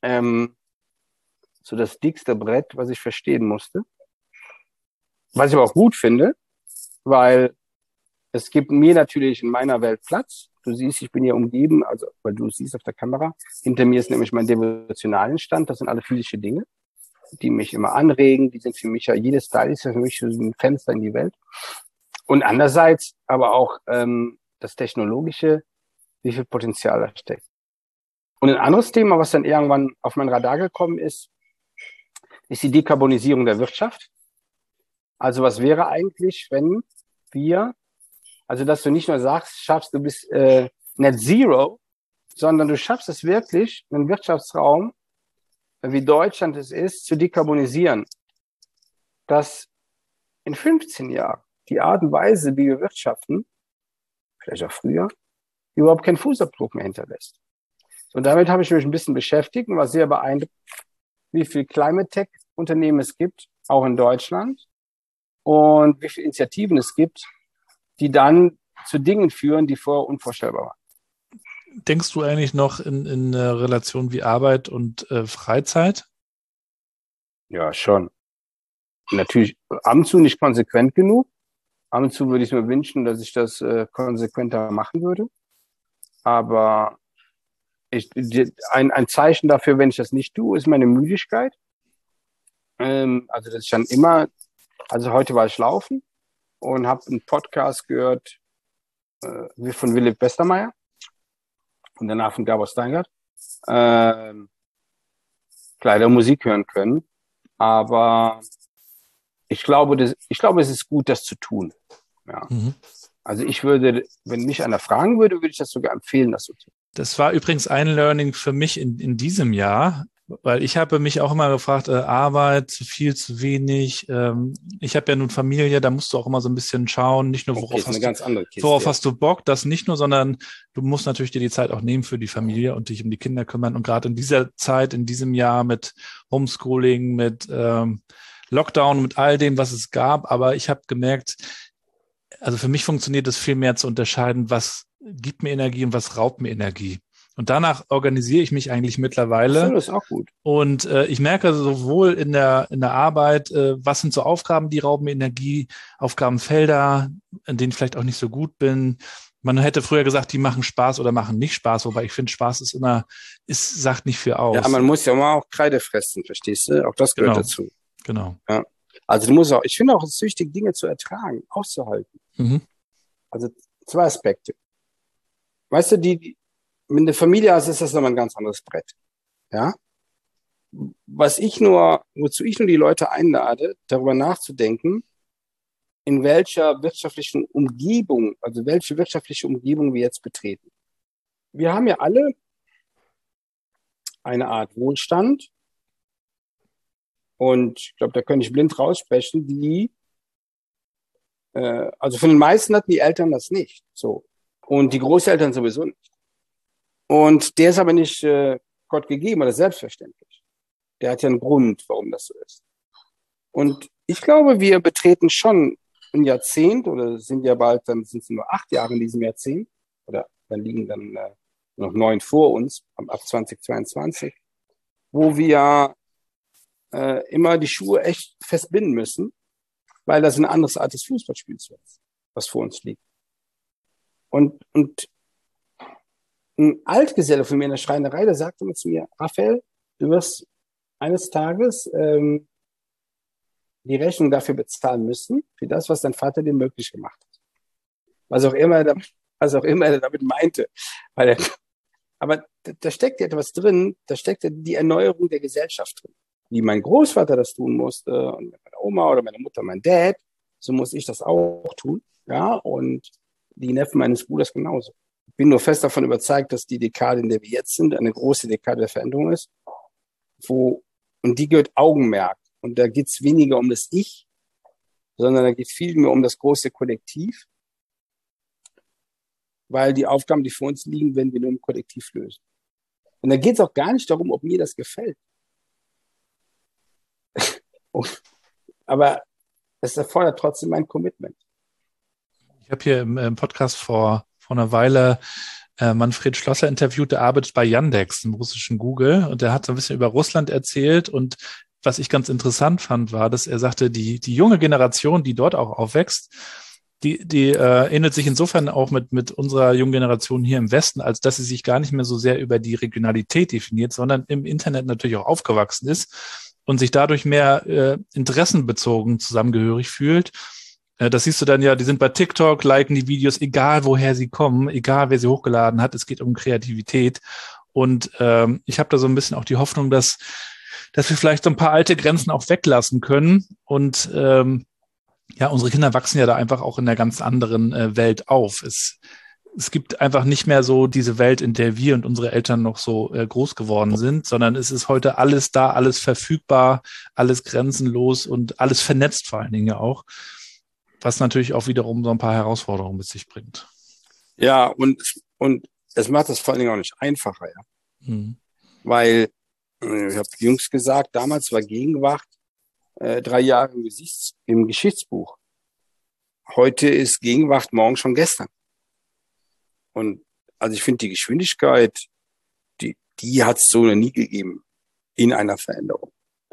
so das dickste Brett, was ich verstehen musste. Was ich aber auch gut finde, weil es gibt mir natürlich in meiner Welt Platz. Du siehst, ich bin hier umgeben, also weil du es siehst auf der Kamera. Hinter mir ist nämlich mein Devotionalenstand. Das sind alle physische Dinge, die mich immer anregen. Die sind für mich ja, jedes Teil ist ja für mich so ein Fenster in die Welt. Und andererseits aber auch das Technologische, wie viel Potenzial da steckt. Und ein anderes Thema, was dann irgendwann auf mein Radar gekommen ist die Dekarbonisierung der Wirtschaft. Also was wäre eigentlich, wenn wir, also dass du nicht nur schaffst, du bist Net Zero, sondern du schaffst es wirklich, einen Wirtschaftsraum, wie Deutschland es ist, zu dekarbonisieren. Dass in 15 Jahren die Art und Weise, wie wir wirtschaften, vielleicht auch früher, überhaupt keinen Fußabdruck mehr hinterlässt. Und damit habe ich mich ein bisschen beschäftigt und war sehr beeindruckt, wie viel Climate Tech Unternehmen es gibt, auch in Deutschland, und wie viele Initiativen es gibt, die dann zu Dingen führen, die vorher unvorstellbar waren. Denkst du eigentlich noch in Relation wie Arbeit und Freizeit? Ja, schon. Natürlich ab und zu nicht konsequent genug. Ab und zu würde ich mir wünschen, dass ich das konsequenter machen würde. Aber ein Zeichen dafür, wenn ich das nicht tue, ist meine Müdigkeit. Also dass ich dann immer, also heute war ich laufen und habe einen Podcast gehört von Philipp Westermeier und danach von Gabor Steingart. Leider Musik hören können, aber ich glaube, es ist gut, das zu tun. Ja. Mhm. Also ich würde, wenn mich einer fragen würde, würde ich das sogar empfehlen, das so zu tun. Das war übrigens ein Learning für mich in diesem Jahr, weil ich habe mich auch immer gefragt, Arbeit, zu viel, zu wenig. Ich habe ja nun Familie, da musst du auch immer so ein bisschen schauen, nicht nur worauf hast du Bock, das nicht nur, sondern du musst natürlich dir die Zeit auch nehmen für die Familie und dich um die Kinder kümmern. Und gerade in dieser Zeit, in diesem Jahr mit Homeschooling, mit Lockdown, mit all dem, was es gab, aber ich habe gemerkt, also für mich funktioniert es viel mehr zu unterscheiden, was gibt mir Energie und was raubt mir Energie. Und danach organisiere ich mich eigentlich mittlerweile. Ach so, das ist auch gut. Und ich merke sowohl in der Arbeit, was sind so Aufgaben, die rauben mir Energie, Aufgabenfelder, in denen ich vielleicht auch nicht so gut bin. Man hätte früher gesagt, die machen Spaß oder machen nicht Spaß, wobei ich finde, Spaß sagt nicht viel aus. Ja, man muss ja mal auch Kreide fressen, verstehst du? Auch das gehört dazu. Genau. Ja. Also ich finde auch, es ist wichtig, Dinge zu ertragen, auszuhalten. Mhm. Also 2 Aspekte. Weißt du, wenn eine Familie hast, ist das nochmal ein ganz anderes Brett. Ja? Wozu ich nur die Leute einlade, darüber nachzudenken, in welcher wirtschaftliche Umgebung wir jetzt betreten. Wir haben ja alle eine Art Wohlstand, und ich glaube, da könnte ich blind raussprechen, also von den meisten hatten die Eltern das nicht. So. Und die Großeltern sowieso nicht. Und der ist aber nicht Gott gegeben oder selbstverständlich. Der hat ja einen Grund, warum das so ist. Und ich glaube, wir betreten schon ein Jahrzehnt, oder sind ja bald, dann sind es nur 8 Jahre in diesem Jahrzehnt, oder dann liegen dann noch 9 vor uns, ab 2022, wo wir immer die Schuhe echt festbinden müssen, weil das ein anderes Art des Fußballspiels ist, was vor uns liegt. Und ein Altgeselle von mir in der Schreinerei, der sagte immer zu mir, Raphael, du wirst eines Tages die Rechnung dafür bezahlen müssen, für das, was dein Vater dir möglich gemacht hat. Was auch immer er damit meinte. Aber da steckt ja etwas drin, da steckt ja die Erneuerung der Gesellschaft drin. Wie mein Großvater das tun musste, und meine Oma oder meine Mutter, mein Dad, so muss ich das auch tun. Ja, und die Neffen meines Bruders genauso. Ich bin nur fest davon überzeugt, dass die Dekade, in der wir jetzt sind, eine große Dekade der Veränderung ist, und die gehört Augenmerk. Und da geht es weniger um das Ich, sondern da geht es viel mehr um das große Kollektiv, weil die Aufgaben, die vor uns liegen, werden wir nur im Kollektiv lösen. Und da geht es auch gar nicht darum, ob mir das gefällt. Aber es erfordert trotzdem ein Commitment. Ich habe hier im Podcast vor einer Weile Manfred Schlosser interviewt, der arbeitet bei Yandex, dem russischen Google, und der hat so ein bisschen über Russland erzählt, und was ich ganz interessant fand, war, dass er sagte, die junge Generation, die dort auch aufwächst, die ähnelt sich insofern auch mit unserer jungen Generation hier im Westen, als dass sie sich gar nicht mehr so sehr über die Regionalität definiert, sondern im Internet natürlich auch aufgewachsen ist und sich dadurch mehr interessenbezogen zusammengehörig fühlt. Das siehst du dann ja, die sind bei TikTok, liken die Videos, egal woher sie kommen, egal wer sie hochgeladen hat, es geht um Kreativität. Und ich habe da so ein bisschen auch die Hoffnung, dass wir vielleicht so ein paar alte Grenzen auch weglassen können. Und unsere Kinder wachsen ja da einfach auch in einer ganz anderen Welt auf. Es gibt einfach nicht mehr so diese Welt, in der wir und unsere Eltern noch so groß geworden sind, sondern es ist heute alles da, alles verfügbar, alles grenzenlos und alles vernetzt vor allen Dingen ja auch, was natürlich auch wiederum so ein paar Herausforderungen mit sich bringt. Ja, und es macht das vor allen Dingen auch nicht einfacher, ja. Weil, ich habe jüngst gesagt, damals war Gegenwart 3 Jahre im Geschichtsbuch. Heute ist Gegenwart morgen schon gestern. Und also ich finde die Geschwindigkeit, die hat es so noch nie gegeben in einer Veränderung.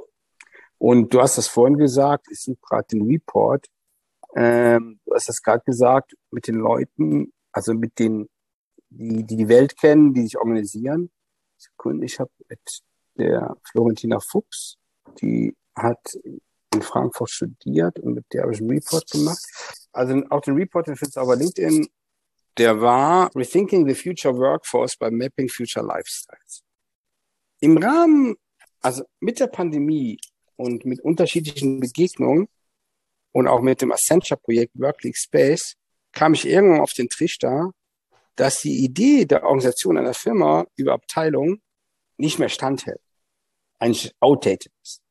Und du hast das vorhin gesagt, ich suche gerade den Report, du hast das gerade gesagt, mit den Leuten, also mit denen, die Welt kennen, die sich organisieren. Sekunde, ich habe mit der Florentina Fuchs, die hat in Frankfurt studiert und mit der habe ich einen Report gemacht. Also auch den Report, den findest du auf LinkedIn, der war Rethinking the Future Workforce by Mapping Future Lifestyles. Im Rahmen, also mit der Pandemie und mit unterschiedlichen Begegnungen und auch mit dem Accenture-Projekt Workleague Space kam ich irgendwann auf den Trichter, dass die Idee der Organisation einer Firma über Abteilungen nicht mehr standhält, eigentlich outdated ist.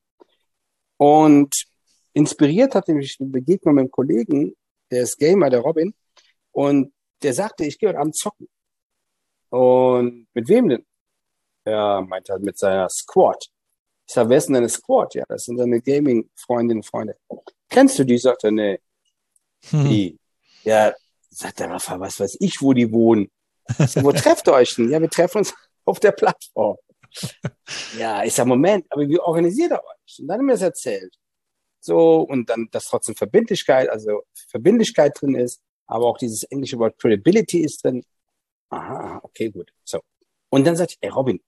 Und inspiriert hat mich eine Begegnung mit einem Kollegen, der ist Gamer, der Robin, und der sagte, ich gehe heute Abend zocken. Und mit wem denn? Er meinte halt mit seiner Squad. Ich sage, wer ist denn deine Squad? Ja, das sind seine Gaming-Freundinnen und Freunde. Kennst du die? Sagt er, nee. Die. Ja, sagt er, was weiß ich, wo die wohnen. Ich sag, wo trefft ihr euch denn? Ja, wir treffen uns auf der Plattform. Ja, ich sag, Moment, aber wie organisiert ihr euch? Und dann hat er mir das erzählt. So, und dann, dass trotzdem Verbindlichkeit drin ist, aber auch dieses englische Wort Credibility ist drin. Aha, okay, gut. So. Und dann sagt ich, ey Robin,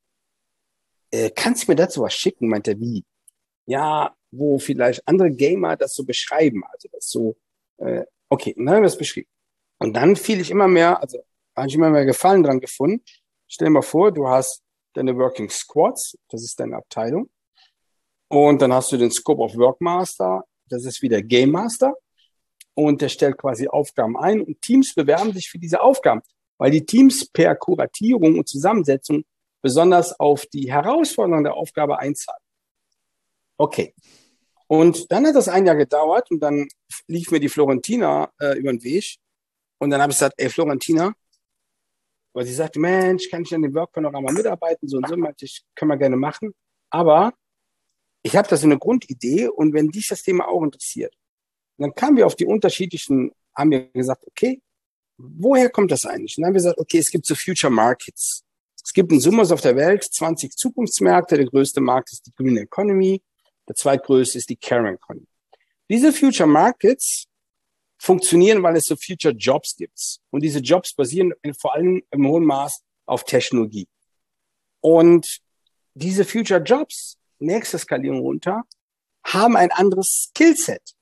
kannst du mir dazu was schicken? Meint er, wie? Ja, wo vielleicht andere Gamer das so beschreiben. Also das so, okay, und dann haben wir das beschrieben. Und dann habe ich immer mehr Gefallen dran gefunden. Stell dir mal vor, du hast deine Working Squads, das ist deine Abteilung. Und dann hast du den Scope of Work Master, das ist wieder Game Master. Und der stellt quasi Aufgaben ein und Teams bewerben sich für diese Aufgaben, weil die Teams per Kuratierung und Zusammensetzung besonders auf die Herausforderung der Aufgabe einzahlen. Okay. Und dann hat das 1 Jahr gedauert und dann lief mir die Florentina über den Weg. Und dann habe ich gesagt, ey Florentina, weil sie sagte, Mensch, kann ich an dem Work-Panorama mitarbeiten? So und so, meinte ich, können wir gerne machen. Aber ich habe da so eine Grundidee und wenn dich das Thema auch interessiert, dann kamen wir auf die unterschiedlichen, haben wir gesagt, okay, woher kommt das eigentlich? Und dann haben wir gesagt, okay, es gibt so Future Markets. Es gibt in Summe auf der Welt 20 Zukunftsmärkte. Der größte Markt ist die Green Economy. Der zweitgrößte ist die Caring Economy. Diese Future Markets funktionieren, weil es so Future Jobs gibt. Und diese Jobs basieren vor allem im hohen Maß auf Technologie. Und diese Future Jobs, nächste Skalierung runter, haben ein anderes Skillset.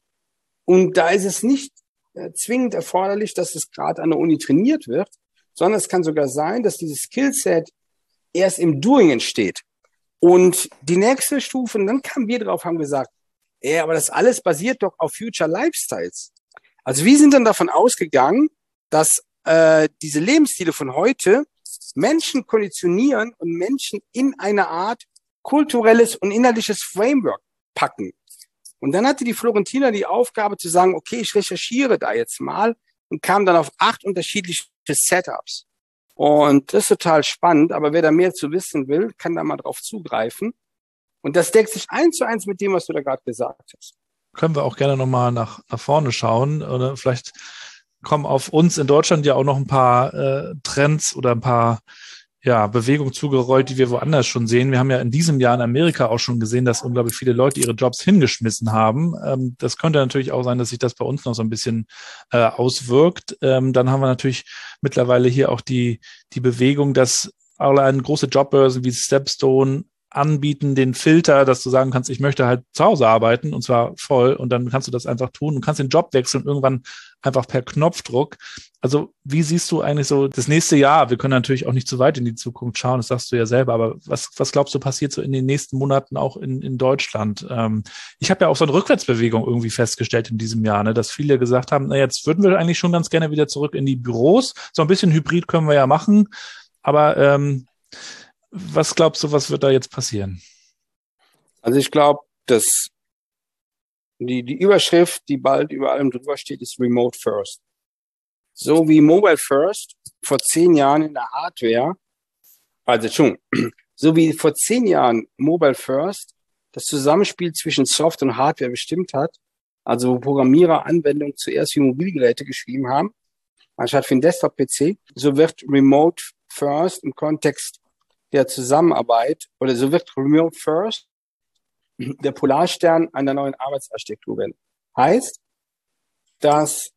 Und da ist es nicht zwingend erforderlich, dass es gerade an der Uni trainiert wird, sondern es kann sogar sein, dass dieses Skillset erst im Doing entsteht. Und die nächste Stufe, und dann kamen wir drauf, haben gesagt, aber das alles basiert doch auf Future Lifestyles. Also wir sind dann davon ausgegangen, dass diese Lebensstile von heute Menschen konditionieren und Menschen in eine Art kulturelles und innerliches Framework packen. Und dann hatte die Florentina die Aufgabe zu sagen, okay, ich recherchiere da jetzt mal und kam dann auf 8 unterschiedliche Setups. Und das ist total spannend, aber wer da mehr zu wissen will, kann da mal drauf zugreifen. Und das deckt sich 1:1 mit dem, was du da gerade gesagt hast. Können wir auch gerne nochmal nach vorne schauen. Oder vielleicht kommen auf uns in Deutschland ja auch noch ein paar Trends oder ein paar Bewegungen zugerollt, die wir woanders schon sehen. Wir haben ja in diesem Jahr in Amerika auch schon gesehen, dass unglaublich viele Leute ihre Jobs hingeschmissen haben. Das könnte natürlich auch sein, dass sich das bei uns noch so ein bisschen auswirkt. Dann haben wir natürlich mittlerweile hier auch die Bewegung, dass allein große Jobbörsen wie Stepstone anbieten, den Filter, dass du sagen kannst, ich möchte halt zu Hause arbeiten und zwar voll und dann kannst du das einfach tun und kannst den Job wechseln irgendwann einfach per Knopfdruck. Also wie siehst du eigentlich so das nächste Jahr? Wir können natürlich auch nicht zu weit in die Zukunft schauen, das sagst du ja selber, aber was glaubst du passiert so in den nächsten Monaten auch in Deutschland? Ich habe ja auch so eine Rückwärtsbewegung irgendwie festgestellt in diesem Jahr, ne, dass viele gesagt haben, na jetzt würden wir eigentlich schon ganz gerne wieder zurück in die Büros. So ein bisschen Hybrid können wir ja machen, aber was glaubst du, was wird da jetzt passieren? Also ich glaube, dass die Überschrift, die bald über allem drüber steht, ist Remote First. So wie Mobile First vor 10 Jahren in der Hardware, also schon, so wie vor 10 Jahren Mobile First das Zusammenspiel zwischen Software und Hardware bestimmt hat, also wo Programmierer Anwendungen zuerst für Mobilgeräte geschrieben haben, anstatt für den Desktop-PC, so wird Remote First im Kontext der Zusammenarbeit oder so wird Remote First der Polarstern einer neuen Arbeitsarchitektur werden. Heißt, dass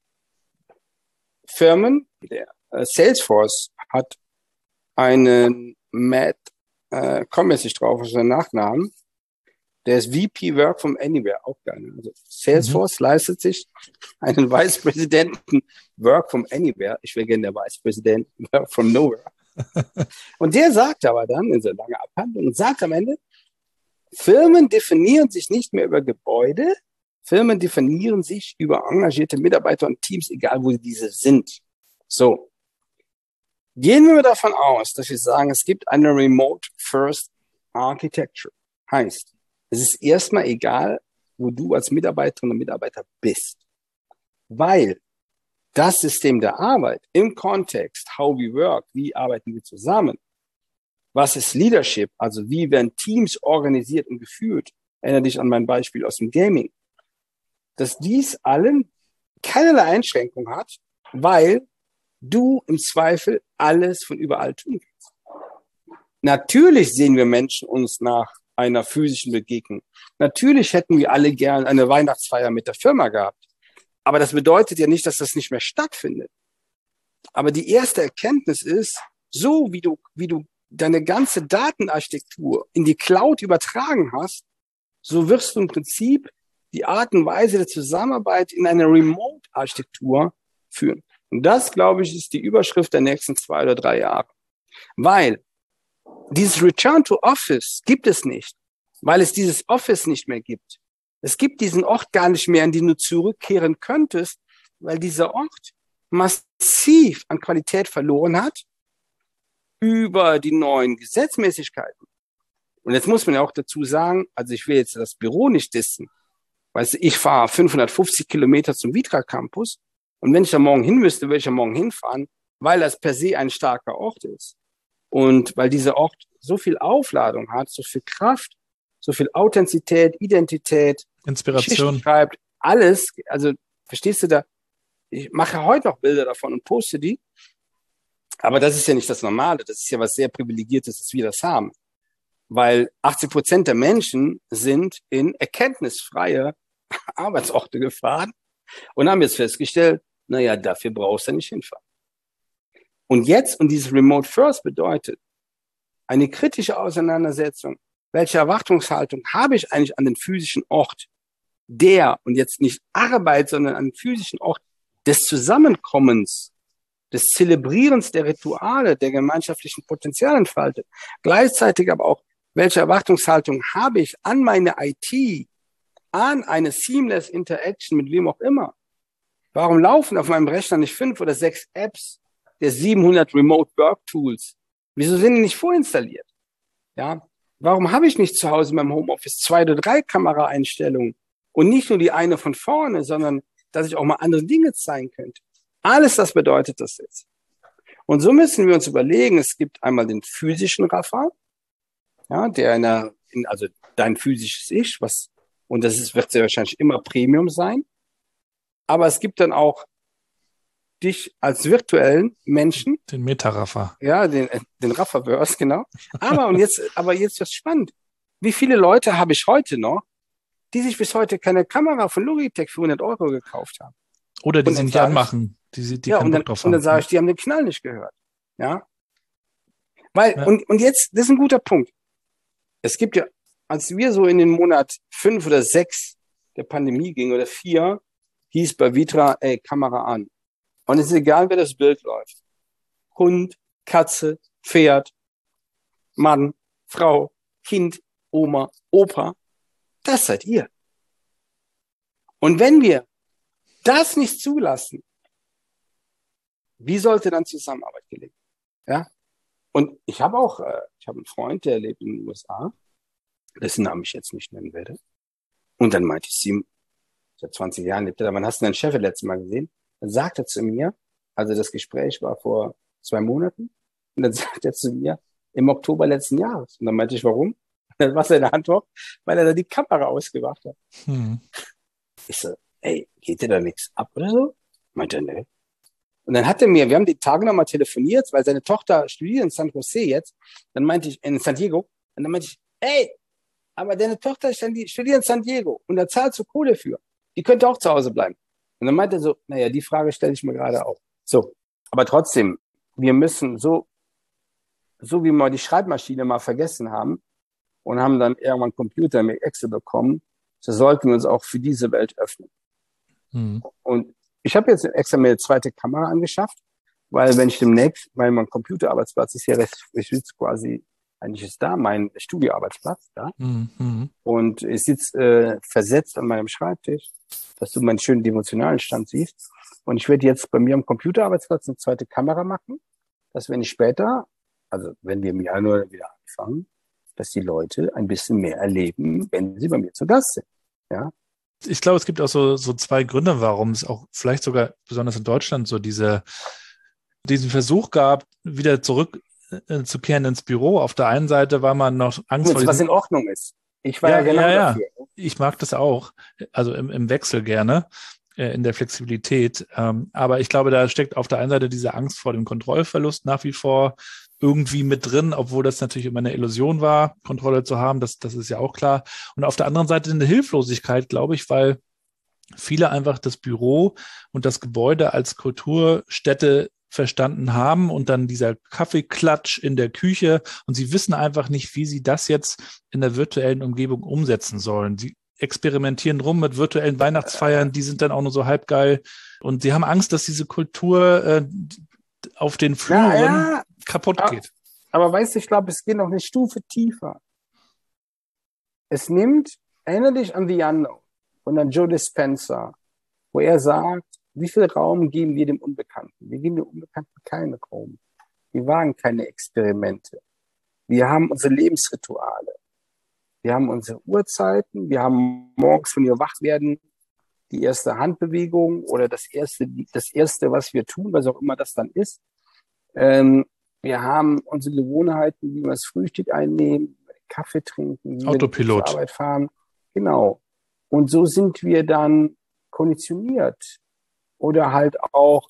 Firmen, Salesforce hat einen Matt, kommen jetzt nicht drauf, was sein Nachnamen, der ist VP Work from Anywhere, auch geil. Also Salesforce leistet sich einen Vice Präsidenten Work from Anywhere. Ich wäre gerne der Vice President Work from Nowhere. Und der sagt aber dann in so langer Abhandlung und sagt am Ende, Firmen definieren sich nicht mehr über Gebäude, Firmen definieren sich über engagierte Mitarbeiter und Teams, egal wo diese sind. So. Gehen wir davon aus, dass wir sagen, es gibt eine Remote First Architecture. Heißt, es ist erstmal egal, wo du als Mitarbeiterin und Mitarbeiter bist. Weil das System der Arbeit im Kontext, how we work, wie arbeiten wir zusammen, was ist Leadership, also wie werden Teams organisiert und geführt, erinnere dich an mein Beispiel aus dem Gaming, dass dies allen keinerlei Einschränkung hat, weil du im Zweifel alles von überall tun kannst. Natürlich sehen wir Menschen uns nach einer physischen Begegnung. Natürlich hätten wir alle gern eine Weihnachtsfeier mit der Firma gehabt. Aber das bedeutet ja nicht, dass das nicht mehr stattfindet. Aber die erste Erkenntnis ist, so wie du deine ganze Datenarchitektur in die Cloud übertragen hast, so wirst du im Prinzip die Art und Weise der Zusammenarbeit in eine Remote-Architektur führen. Und das, glaube ich, ist die Überschrift der nächsten 2 oder 3 Jahre. Weil dieses Return to Office gibt es nicht, weil es dieses Office nicht mehr gibt. Es gibt diesen Ort gar nicht mehr, an den du zurückkehren könntest, weil dieser Ort massiv an Qualität verloren hat über die neuen Gesetzmäßigkeiten. Und jetzt muss man ja auch dazu sagen, also ich will jetzt das Büro nicht dissen. Weißt du, ich fahre 550 Kilometer zum Vitra Campus und wenn ich da morgen hin müsste, würde ich da morgen hinfahren, weil das per se ein starker Ort ist. Und weil dieser Ort so viel Aufladung hat, so viel Kraft, so viel Authentizität, Identität, Inspiration, schreibt, alles, also verstehst du da, ich mache heute noch Bilder davon und poste die, aber das ist ja nicht das Normale, das ist ja was sehr Privilegiertes, dass wir das haben, weil 80% der Menschen sind in erkenntnisfreie Arbeitsorte gefahren und haben jetzt festgestellt, naja, dafür brauchst du nicht hinfahren. Und jetzt, und dieses Remote First bedeutet eine kritische Auseinandersetzung, welche Erwartungshaltung habe ich eigentlich an den physischen Ort der, und jetzt nicht Arbeit, sondern an den physischen Ort des Zusammenkommens, des Zelebrierens der Rituale, der gemeinschaftlichen Potenzialentfaltung. Gleichzeitig aber auch, welche Erwartungshaltung habe ich an meine IT, an eine seamless Interaction mit wem auch immer. Warum laufen auf meinem Rechner nicht 5 oder 6 Apps der 700 Remote Work Tools? Wieso sind die nicht vorinstalliert? Ja, warum habe ich nicht zu Hause in meinem Homeoffice 2 oder 3 Kameraeinstellungen und nicht nur die eine von vorne, sondern dass ich auch mal andere Dinge zeigen könnte? Alles das bedeutet das jetzt. Und so müssen wir uns überlegen, es gibt einmal den physischen Raffer, ja, der also dein physisches Ich, und wird sehr wahrscheinlich immer Premium sein. Aber es gibt dann auch dich als virtuellen Menschen. den Meta-Raffer. Ja, den Rafferverse, genau. Aber jetzt wird's spannend. Wie viele Leute habe ich heute noch, die sich bis heute keine Kamera von Logitech für 100 € gekauft haben? Oder die sie nicht anmachen, die keinen Bock drauf haben. Und dann sage ich, die haben den Knall nicht gehört. Ja. Weil, ja. Und jetzt, das ist ein guter Punkt. Es gibt ja, als wir so in den Monat 5 oder 6 der Pandemie gingen oder 4, hieß bei Vitra, ey, Kamera an. Und es ist egal, wer das Bild läuft. Hund, Katze, Pferd, Mann, Frau, Kind, Oma, Opa. Das seid ihr. Und wenn wir das nicht zulassen, wie sollte dann Zusammenarbeit gelingen? Ja? Und ich habe einen Freund, der lebt in den USA, dessen Namen ich jetzt nicht nennen werde. Und dann meinte ich zu ihm, seit 20 Jahren lebt er da, wann hast du deinen Chef das letzte Mal gesehen? Dann sagt er zu mir, also das Gespräch war vor 2 Monaten, und dann sagt er zu mir, im Oktober letzten Jahres. Und dann meinte ich, warum? Und dann war seine Antwort, weil er da die Kamera ausgemacht hat. Ich so, ey, geht dir da nichts ab oder so? Meinte er, ne. Und dann hat er mir, wir haben die Tage nochmal telefoniert, weil seine Tochter studiert in San Jose jetzt. Dann meinte ich, in San Diego. Und dann meinte ich, ey, aber deine Tochter studiert in San Diego und da zahlst du Kohle für. Die könnte auch zu Hause bleiben. Und dann meinte er so, naja, die Frage stelle ich mir gerade auch. So, aber trotzdem, wir müssen so wie wir die Schreibmaschine mal vergessen haben und haben dann irgendwann Computer mit Excel bekommen, so sollten wir uns auch für diese Welt öffnen. Und ich habe jetzt extra mir eine zweite Kamera angeschafft, weil wenn ich demnächst, weil mein Computerarbeitsplatz ist ja ich sitze quasi, eigentlich ist da mein Studioarbeitsplatz da. Und ich sitze versetzt an meinem Schreibtisch, dass du meinen schönen emotionalen Stand siehst. Und ich werde jetzt bei mir am Computerarbeitsplatz eine zweite Kamera machen, dass wenn ich später, also wenn wir im Januar wieder anfangen, dass die Leute ein bisschen mehr erleben, wenn sie bei mir zu Gast sind. Ja. Ich glaube, es gibt auch so 2 Gründe, warum es auch vielleicht sogar besonders in Deutschland so diesen Versuch gab, wieder zurückzukehren ins Büro. Auf der einen Seite war man noch Angst vor was in Ordnung ist. Ich war ja genau dafür. Ich mag das auch, also im Wechsel gerne, in der Flexibilität. Aber ich glaube, da steckt auf der einen Seite diese Angst vor dem Kontrollverlust nach wie vor irgendwie mit drin, obwohl das natürlich immer eine Illusion war, Kontrolle zu haben, das ist ja auch klar. Und auf der anderen Seite eine Hilflosigkeit, glaube ich, weil viele einfach das Büro und das Gebäude als Kulturstätte verstanden haben und dann dieser Kaffeeklatsch in der Küche und sie wissen einfach nicht, wie sie das jetzt in der virtuellen Umgebung umsetzen sollen. Sie experimentieren rum mit virtuellen Weihnachtsfeiern, die sind dann auch nur so halb geil und sie haben Angst, dass diese Kultur auf den Fluren kaputt geht. Aber weißt du, ich glaube, es geht noch eine Stufe tiefer. Es nimmt, erinnere dich an The Unknown von dann Joe Dispenza, wo er sagt, wie viel Raum geben wir dem Unbekannten? Wir geben dem Unbekannten keinen Raum. Wir wagen keine Experimente. Wir haben unsere Lebensrituale. Wir haben unsere Uhrzeiten. Wir haben morgens, wenn wir wach werden, die erste Handbewegung oder das erste, was wir tun, was auch immer das dann ist. Wir haben unsere Gewohnheiten, wie wir das Frühstück einnehmen, Kaffee trinken, wie Autopilot. wir zur Arbeit fahren. Genau. Und so sind wir dann konditioniert. Oder halt auch,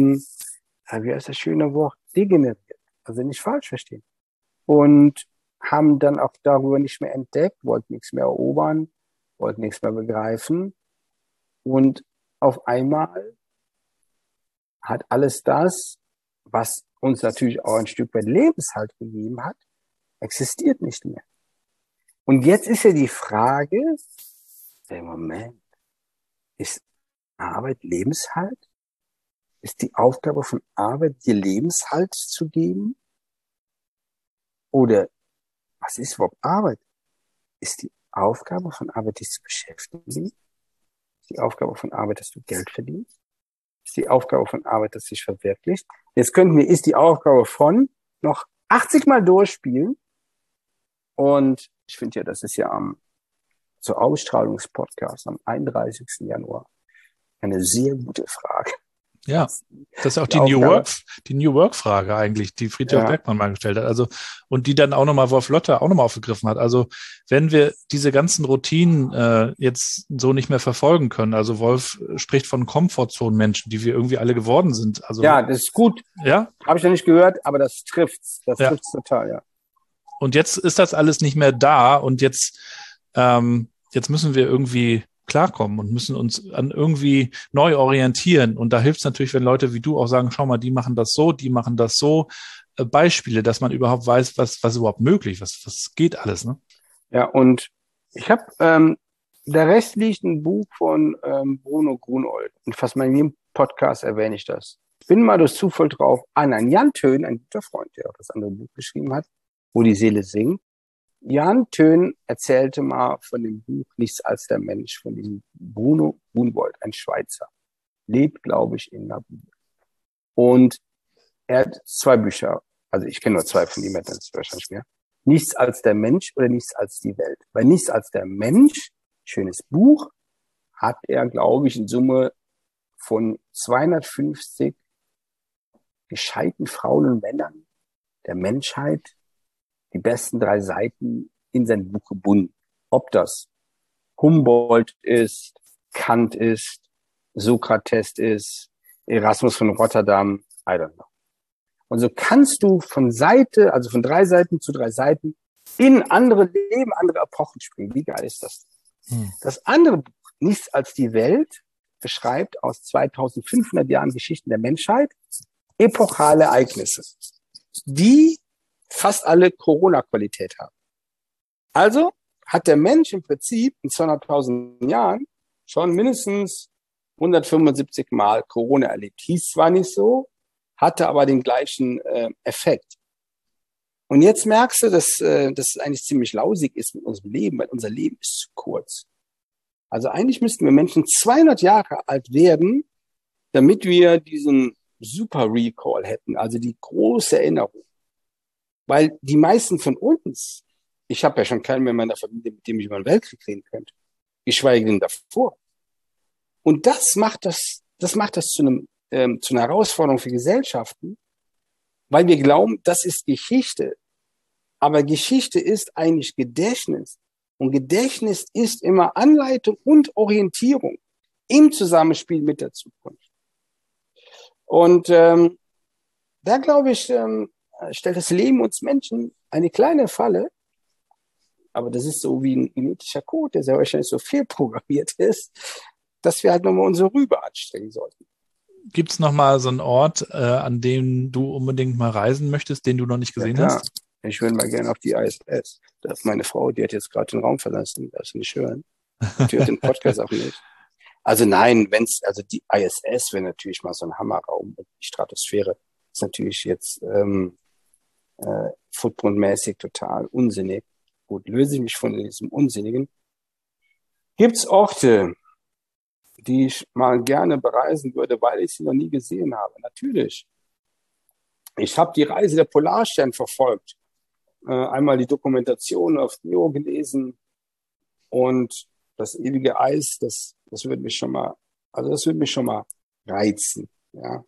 wie heißt das schöne Wort, degeneriert. Also nicht falsch verstehen. Und haben dann auch darüber nicht mehr entdeckt, wollten nichts mehr erobern, wollten nichts mehr begreifen. Und auf einmal hat alles das, was uns natürlich auch ein Stück weit Lebenshalt gegeben hat, existiert nicht mehr. Und jetzt ist ja die Frage, im Moment, ist Arbeit Lebenshalt? Ist die Aufgabe von Arbeit, dir Lebenshalt zu geben? Oder was ist überhaupt Arbeit? Ist die Aufgabe von Arbeit, dich zu beschäftigen? Ist die Aufgabe von Arbeit, dass du Geld verdienst? Ist die Aufgabe von Arbeit, dass sich verwirklicht? Jetzt könnten wir, ist die Aufgabe von, noch 80 Mal durchspielen. Und ich finde ja, das ist ja zur Ausstrahlungspodcast am 31. Januar eine sehr gute Frage. Ja, das ist auch die New Work-Frage eigentlich, die Friedrich Bergmann mal gestellt hat. Also, und die dann auch nochmal Wolf Lotter auch nochmal aufgegriffen hat. Also, wenn wir diese ganzen Routinen jetzt so nicht mehr verfolgen können, also Wolf spricht von Komfortzone-Menschen, die wir irgendwie alle geworden sind. Also, ja, das ist gut. Ja. Habe ich noch nicht gehört, aber das trifft's. Das trifft's total, ja. Und jetzt ist das alles nicht mehr da und jetzt müssen wir irgendwie klarkommen und müssen uns an irgendwie neu orientieren. Und da hilft es natürlich, wenn Leute wie du auch sagen, schau mal, die machen das so, die machen das so. Beispiele, dass man überhaupt weiß, was überhaupt möglich, was geht alles, ne? Ja, und ich habe, der Rest liegt ein Buch von Bruno Grunwald. Und fast mal in jedem Podcast erwähne ich das. Ich bin mal durch Zufall drauf an einen Jan Tönen, ein guter Freund, der auch das andere Buch geschrieben hat, wo die Seele singt. Jan Tönen erzählte mal von dem Buch Nichts als der Mensch, von diesem Bruno Grunwald, ein Schweizer. Lebt, glaube ich, in Namibia. Und er hat 2 Bücher, also ich kenne nur 2 von ihm, er hat das wahrscheinlich mehr. Nichts als der Mensch oder Nichts als die Welt. Bei Nichts als der Mensch, schönes Buch, hat er, glaube ich, in Summe von 250 gescheiten Frauen und Männern der Menschheit die besten 3 Seiten in sein Buch gebunden. Ob das Humboldt ist, Kant ist, Sokrates ist, Erasmus von Rotterdam, I don't know. Und so kannst du von 3 Seiten zu 3 Seiten in andere Leben, andere Epochen springen. Wie geil ist das? Das andere Buch, Nichts als die Welt, beschreibt aus 2500 Jahren Geschichten der Menschheit epochale Ereignisse, die fast alle Corona-Qualität haben. Also hat der Mensch im Prinzip in 200.000 Jahren schon mindestens 175 Mal Corona erlebt. Hieß zwar nicht so, hatte aber den gleichen Effekt. Und jetzt merkst du, dass das eigentlich ziemlich lausig ist mit unserem Leben, weil unser Leben ist zu kurz. Also eigentlich müssten wir Menschen 200 Jahre alt werden, damit wir diesen Super Recall hätten, also die große Erinnerung. Weil die meisten von uns, ich habe ja schon keinen mehr in meiner Familie, mit dem ich über den Weltkrieg reden könnte, geschweige denn davor. Und das macht das zu einer Herausforderung für Gesellschaften, weil wir glauben, das ist Geschichte. Aber Geschichte ist eigentlich Gedächtnis. Und Gedächtnis ist immer Anleitung und Orientierung im Zusammenspiel mit der Zukunft. Und da, glaube ich, stellt das Leben uns Menschen eine kleine Falle. Aber das ist so wie ein genetischer Code, der sehr wahrscheinlich so fehlprogrammiert ist, dass wir halt nochmal unsere Rübe anstrengen sollten. Gibt es nochmal so einen Ort, an dem du unbedingt mal reisen möchtest, den du noch nicht gesehen hast? Ich würde mal gerne auf die ISS. Da ist meine Frau, die hat jetzt gerade den Raum verlassen, darf sie nicht hören. Die hört den Podcast auch nicht. Also nein, also die ISS wäre natürlich mal so ein Hammerraum. Die Stratosphäre ist natürlich jetzt footprintmäßig total unsinnig. Gut, löse ich mich von diesem Unsinnigen. Gibt's Orte, die ich mal gerne bereisen würde, weil ich sie noch nie gesehen habe? Natürlich. Ich habe die Reise der Polarstern verfolgt. Einmal die Dokumentation auf Neo gelesen und das ewige Eis, das würde mich schon mal, reizen. Ja.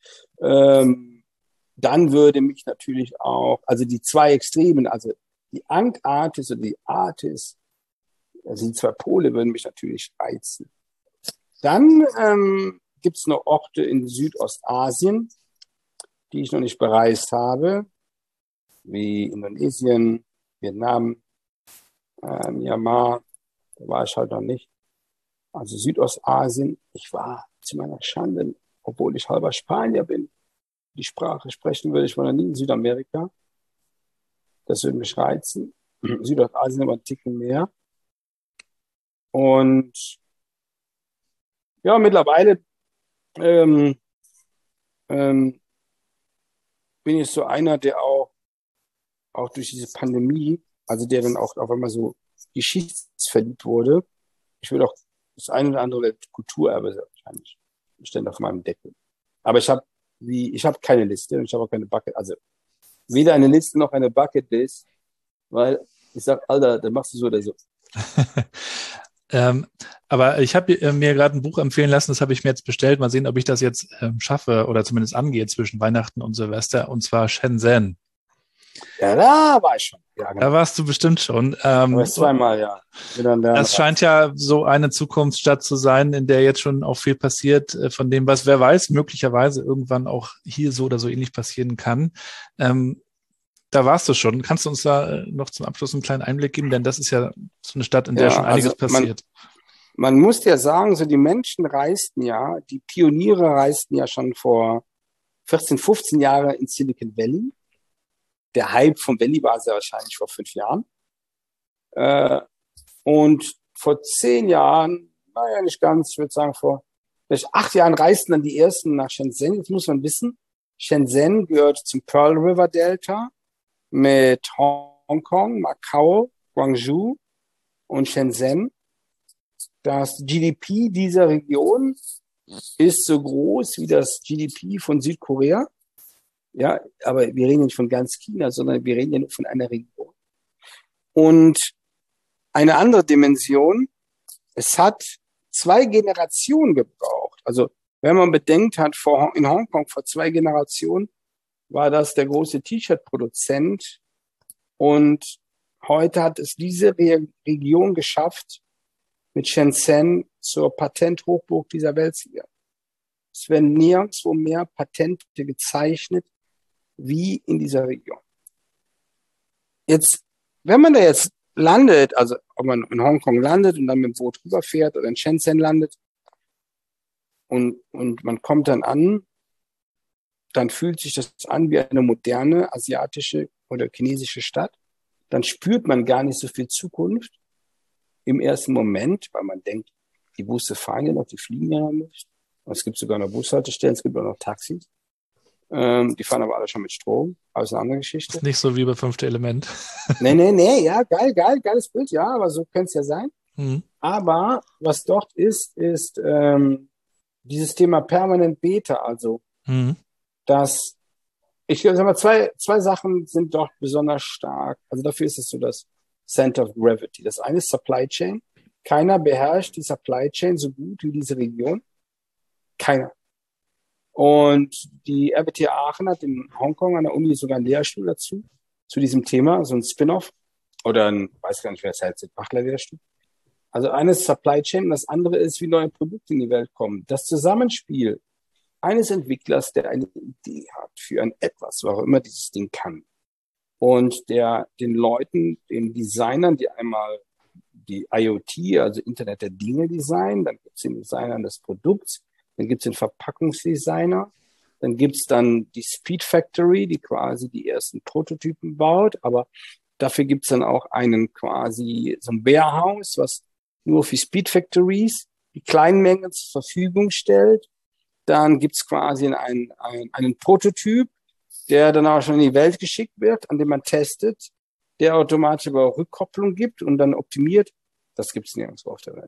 Dann würde mich natürlich auch, also die 2 Extremen, also die Antarktis und die Arktis, also die 2 Pole würden mich natürlich reizen. Dann gibt es noch Orte in Südostasien, die ich noch nicht bereist habe, wie Indonesien, Vietnam, Myanmar, da war ich halt noch nicht. Also Südostasien, ich war zu meiner Schande, obwohl ich halber Spanier bin, die Sprache sprechen würde ich noch nie in Südamerika. Das würde mich reizen. Südostasien aber ein Ticken mehr. Und ja, mittlerweile bin ich so einer, der auch durch diese Pandemie, also der dann auch auf einmal so geschichtsverliebt wurde. Ich will auch das eine oder andere Kulturerbe wahrscheinlich stellen auf meinem Deckel. Aber ich habe keine Liste und ich habe auch keine Bucket, also weder eine Liste noch eine Bucketlist, weil ich sag, Alter, dann machst du so oder so. Aber ich habe mir gerade ein Buch empfehlen lassen, das habe ich mir jetzt bestellt. Mal sehen, ob ich das jetzt schaffe oder zumindest angehe zwischen Weihnachten und Silvester, und zwar Shenzhen. Ja, da war ich schon. Ja, genau. Da warst du bestimmt schon. Aber 2-mal, ja. Das scheint ja so eine Zukunftsstadt zu sein, in der jetzt schon auch viel passiert, von dem, was, wer weiß, möglicherweise irgendwann auch hier so oder so ähnlich passieren kann. Da warst du schon. Kannst du uns da noch zum Abschluss einen kleinen Einblick geben? Denn das ist ja so eine Stadt, in der schon einiges passiert. Man muss ja sagen, so die Menschen die Pioniere reisten ja schon vor 14, 15 Jahren in Silicon Valley. Der Hype vom Valley war sehr wahrscheinlich vor 5 Jahren. Und vor 10 Jahren, naja, nicht ganz, ich würde sagen vor vielleicht 8 Jahren reisten dann die ersten nach Shenzhen. Jetzt muss man wissen, Shenzhen gehört zum Pearl River Delta mit Hongkong, Macau, Guangzhou und Shenzhen. Das GDP dieser Region ist so groß wie das GDP von Südkorea. Ja, aber wir reden nicht von ganz China, sondern wir reden ja nur von einer Region. Und eine andere Dimension, es hat 2 Generationen gebraucht. Also wenn man bedenkt hat, in Hongkong vor 2 Generationen war das der große T-Shirt-Produzent und heute hat es diese Region geschafft, mit Shenzhen zur Patenthochburg dieser Welt zu werden. Es werden nirgendwo mehr Patente gezeichnet wie in dieser Region. Jetzt, wenn man da jetzt landet, also ob man in Hongkong landet und dann mit dem Boot rüberfährt oder in Shenzhen landet und man kommt dann an, dann fühlt sich das an wie eine moderne asiatische oder chinesische Stadt. Dann spürt man gar nicht so viel Zukunft im ersten Moment, weil man denkt, die Busse fahren ja noch, die fliegen ja noch nicht. Und es gibt sogar noch Bushaltestellen, es gibt auch noch Taxis. Die fahren aber alle schon mit Strom, aber ist eine andere Geschichte. Ist nicht so wie bei Fünfte Element. Nee, ja, geiles Bild, ja, aber so könnte es ja sein. Aber was dort ist dieses Thema permanent Beta, also dass ich sag mal, zwei Sachen sind dort besonders stark. Also dafür ist es so das Center of Gravity. Das eine ist Supply Chain. Keiner beherrscht die Supply Chain so gut wie diese Region. Keiner. Und die RWTH Aachen hat in Hongkong an der Uni sogar einen Lehrstuhl dazu, zu diesem Thema, so ein Spin-off. Oder weiß gar nicht, wer es heißt, Bachler-Lehrstuhl. Also eines ist Supply Chain und das andere ist, wie neue Produkte in die Welt kommen. Das Zusammenspiel eines Entwicklers, der eine Idee hat für ein etwas, was auch immer dieses Ding kann. Und der den Leuten, den Designern, die einmal die IoT, also Internet der Dinge designen, dann gibt es den Designer des Produkts, dann gibt es den Verpackungsdesigner, dann gibt es dann die Speed Factory, die quasi die ersten Prototypen baut, aber dafür gibt es dann auch einen quasi so ein Warehouse, was nur für Speed Factories die kleinen Mengen zur Verfügung stellt. Dann gibt es quasi einen Prototyp, der dann auch schon in die Welt geschickt wird, an dem man testet, der automatisch aber Rückkopplung gibt und dann optimiert. Das gibt es nirgendwo auf der Welt.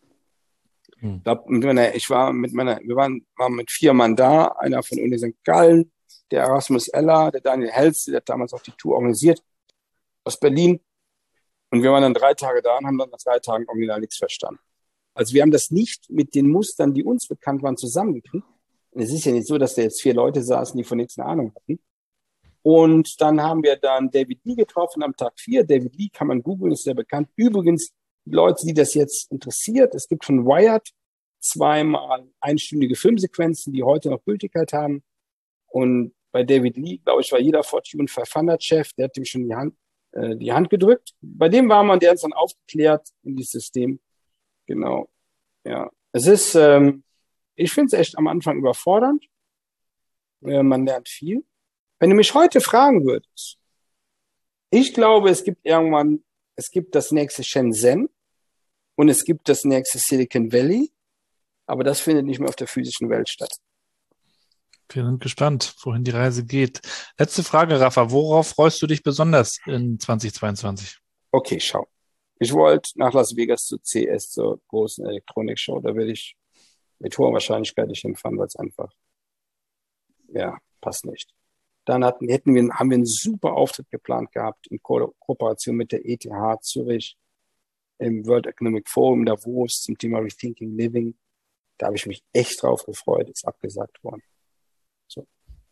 Wir waren mit 4 Mann da, einer von Uni St. Gallen, der Erasmus Eller, der Daniel Helste, der hat damals auch die Tour organisiert, aus Berlin. Und wir waren dann 3 Tage da und haben dann nach 3 Tagen original nichts verstanden. Also wir haben das nicht mit den Mustern, die uns bekannt waren, zusammengekriegt. Und es ist ja nicht so, dass da jetzt 4 Leute saßen, die von nichts eine Ahnung hatten. Und dann haben wir dann David Lee getroffen am Tag 4. David Lee kann man googeln, ist sehr bekannt. Übrigens, die Leute, die das jetzt interessiert, es gibt von Wired 2-mal einstündige Filmsequenzen, die heute noch Gültigkeit haben. Und bei David Lee, glaube ich, war jeder Fortune 500-Chef, der hat ihm schon die Hand gedrückt. Bei dem war man, der hat uns dann aufgeklärt in dieses System. Genau, ja. Es ist, ich finde es echt am Anfang überfordernd. Man lernt viel. Wenn du mich heute fragen würdest, ich glaube, es gibt das nächste Shenzhen und es gibt das nächste Silicon Valley, aber das findet nicht mehr auf der physischen Welt statt. Wir sind gespannt, wohin die Reise geht. Letzte Frage, Rafa. Worauf freust du dich besonders in 2022? Okay, schau. Ich wollte nach Las Vegas zu CES, zur großen Elektronikshow. Da werde ich mit hoher Wahrscheinlichkeit nicht hinfahren, weil es einfach, ja, passt nicht. Dann haben wir einen super Auftritt geplant gehabt in Kooperation mit der ETH Zürich im World Economic Forum Davos zum Thema Rethinking Living. Da habe ich mich echt drauf gefreut, ist abgesagt worden. So.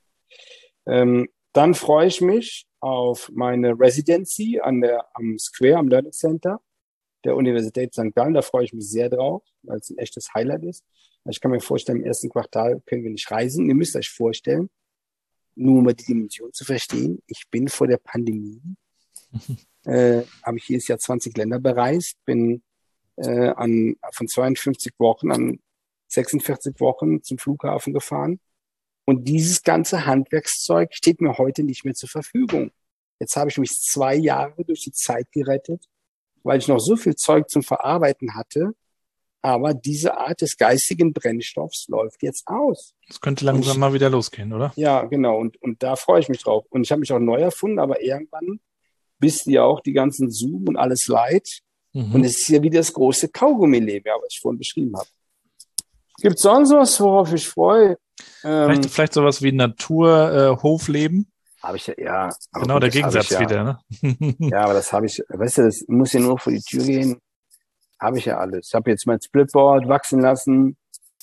Dann freue ich mich auf meine Residency am Square, am Learning Center der Universität St. Gallen. Da freue ich mich sehr drauf, weil es ein echtes Highlight ist. Ich kann mir vorstellen, im ersten Quartal können wir nicht reisen. Ihr müsst euch vorstellen, nur um die Dimension zu verstehen, ich bin vor der Pandemie, habe ich jedes Jahr 20 Länder bereist, bin von 52 Wochen an 46 Wochen zum Flughafen gefahren. Und dieses ganze Handwerkszeug steht mir heute nicht mehr zur Verfügung. Jetzt habe ich mich 2 Jahre durch die Zeit gerettet weil ich noch so viel Zeug zum Verarbeiten hatte. Aber diese Art des geistigen Brennstoffs läuft jetzt aus. Das könnte langsam mal wieder losgehen, oder? Ja, genau. Und da freue ich mich drauf. Und ich habe mich auch neu erfunden, aber irgendwann bist du ja auch die ganzen Zoom und alles leid. Und es ist ja wieder das große Kaugummi-Leben, ja, was ich vorhin beschrieben habe. Gibt es sonst was, worauf ich freue? Vielleicht sowas wie Natur-Hofleben? Habe ich ja. Genau, der Gegensatz wieder, ne? Ja, aber das habe ich, weißt du, das muss ja nur vor die Tür gehen. Habe ich ja alles. Ich habe jetzt mein Splitboard wachsen lassen,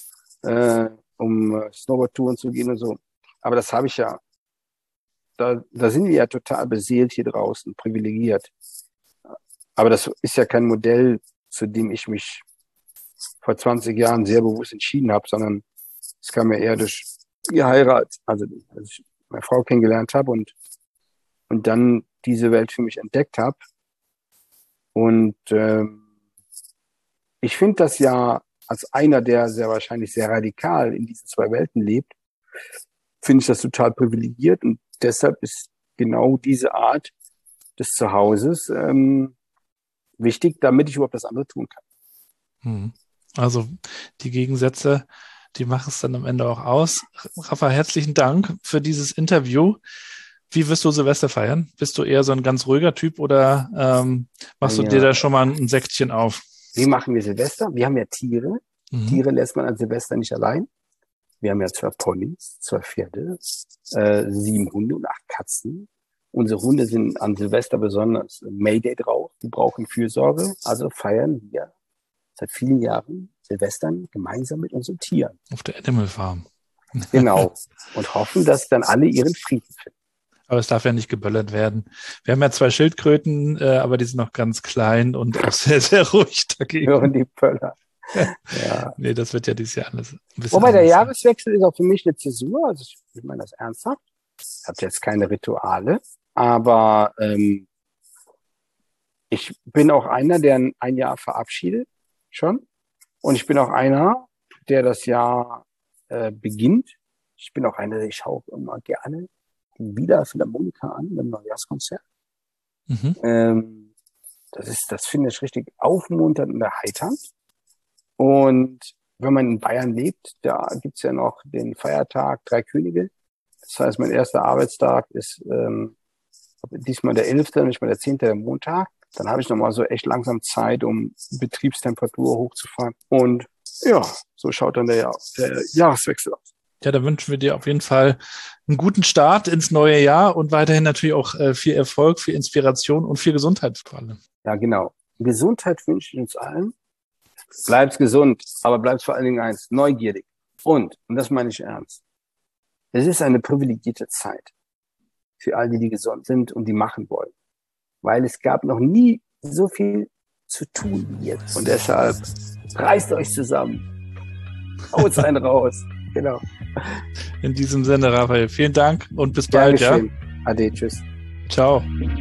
um Snowboard-Touren zu gehen und so. Aber das habe ich ja. Da sind wir ja total beseelt hier draußen, privilegiert. Aber das ist ja kein Modell, zu dem ich mich vor 20 Jahren sehr bewusst entschieden habe, sondern es kam ja eher durch die Heirat, also als ich meine Frau kennengelernt habe und dann diese Welt für mich entdeckt habe. Und ich finde das ja als einer, der sehr wahrscheinlich sehr radikal in diesen zwei Welten lebt, finde ich das total privilegiert und deshalb ist genau diese Art des Zuhauses wichtig, damit ich überhaupt das andere tun kann. Also die Gegensätze, die machen es dann am Ende auch aus. Rafa, herzlichen Dank für dieses Interview. Wie wirst du Silvester feiern? Bist du eher so ein ganz ruhiger Typ oder machst du dir da schon mal ein Säckchen auf? Wie machen wir Silvester? Wir haben ja Tiere. Tiere lässt man an Silvester nicht allein. Wir haben ja 2 Ponys, 2 Pferde, 7 Hunde und 8 Katzen. Unsere Hunde sind an Silvester besonders Mayday drauf. Die brauchen Fürsorge. Also feiern wir seit vielen Jahren Silvestern gemeinsam mit unseren Tieren. Auf der Animal Farm. Genau. Und hoffen, dass dann alle ihren Frieden finden. Aber es darf ja nicht geböllert werden. Wir haben ja 2 Schildkröten, aber die sind noch ganz klein und auch sehr, sehr ruhig dagegen. Hören die Böller. Ja. Nee, das wird ja dieses Jahr alles ein bisschen Wobei der anders. Jahreswechsel ist auch für mich eine Zäsur. Also ich meine das ernsthaft. Ich habe jetzt keine Rituale, aber ich bin auch einer, der ein Jahr verabschiedet schon. Und ich bin auch einer, der das Jahr beginnt. Ich bin auch einer, der schaue immer gerne wieder Philharmoniker an, beim Neujahrskonzert. Das finde ich richtig aufmunternd und erheiternd. Und wenn man in Bayern lebt, da gibt's ja noch den Feiertag 3 Könige. Das heißt, mein erster Arbeitstag ist diesmal der 11., nicht mal der 10., der Montag. Dann habe ich nochmal so echt langsam Zeit, um Betriebstemperatur hochzufahren. Und ja, so schaut dann der Jahreswechsel aus. Ja, da wünschen wir dir auf jeden Fall einen guten Start ins neue Jahr und weiterhin natürlich auch viel Erfolg, viel Inspiration und viel Gesundheit vor allem. Ja, genau. Gesundheit wünsche ich uns allen. Bleib's gesund, aber bleib's vor allen Dingen eins, neugierig. Und das meine ich ernst, es ist eine privilegierte Zeit für all die, die gesund sind und die machen wollen. Weil es gab noch nie so viel zu tun wie jetzt. Und deshalb reißt euch zusammen. Haut's einen raus. Genau. In diesem Sinne, Raphael, vielen Dank und bis bald. Ja? Ade, tschüss. Ciao.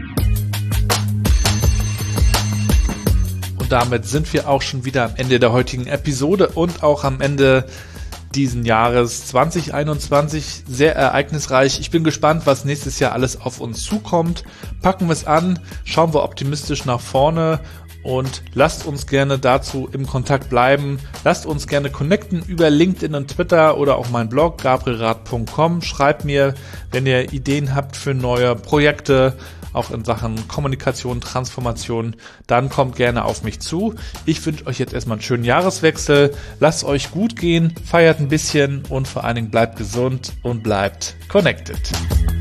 Und damit sind wir auch schon wieder am Ende der heutigen Episode und auch am Ende diesen Jahres 2021. Sehr ereignisreich. Ich bin gespannt, was nächstes Jahr alles auf uns zukommt. Packen wir es an, schauen wir optimistisch nach vorne und lasst uns gerne dazu im Kontakt bleiben. Lasst uns gerne connecten über LinkedIn und Twitter oder auch mein Blog gabrielrath.com. Schreibt mir, wenn ihr Ideen habt für neue Projekte, auch in Sachen Kommunikation, Transformation, dann kommt gerne auf mich zu. Ich wünsche euch jetzt erstmal einen schönen Jahreswechsel. Lasst euch gut gehen, feiert ein bisschen und vor allen Dingen bleibt gesund und bleibt connected.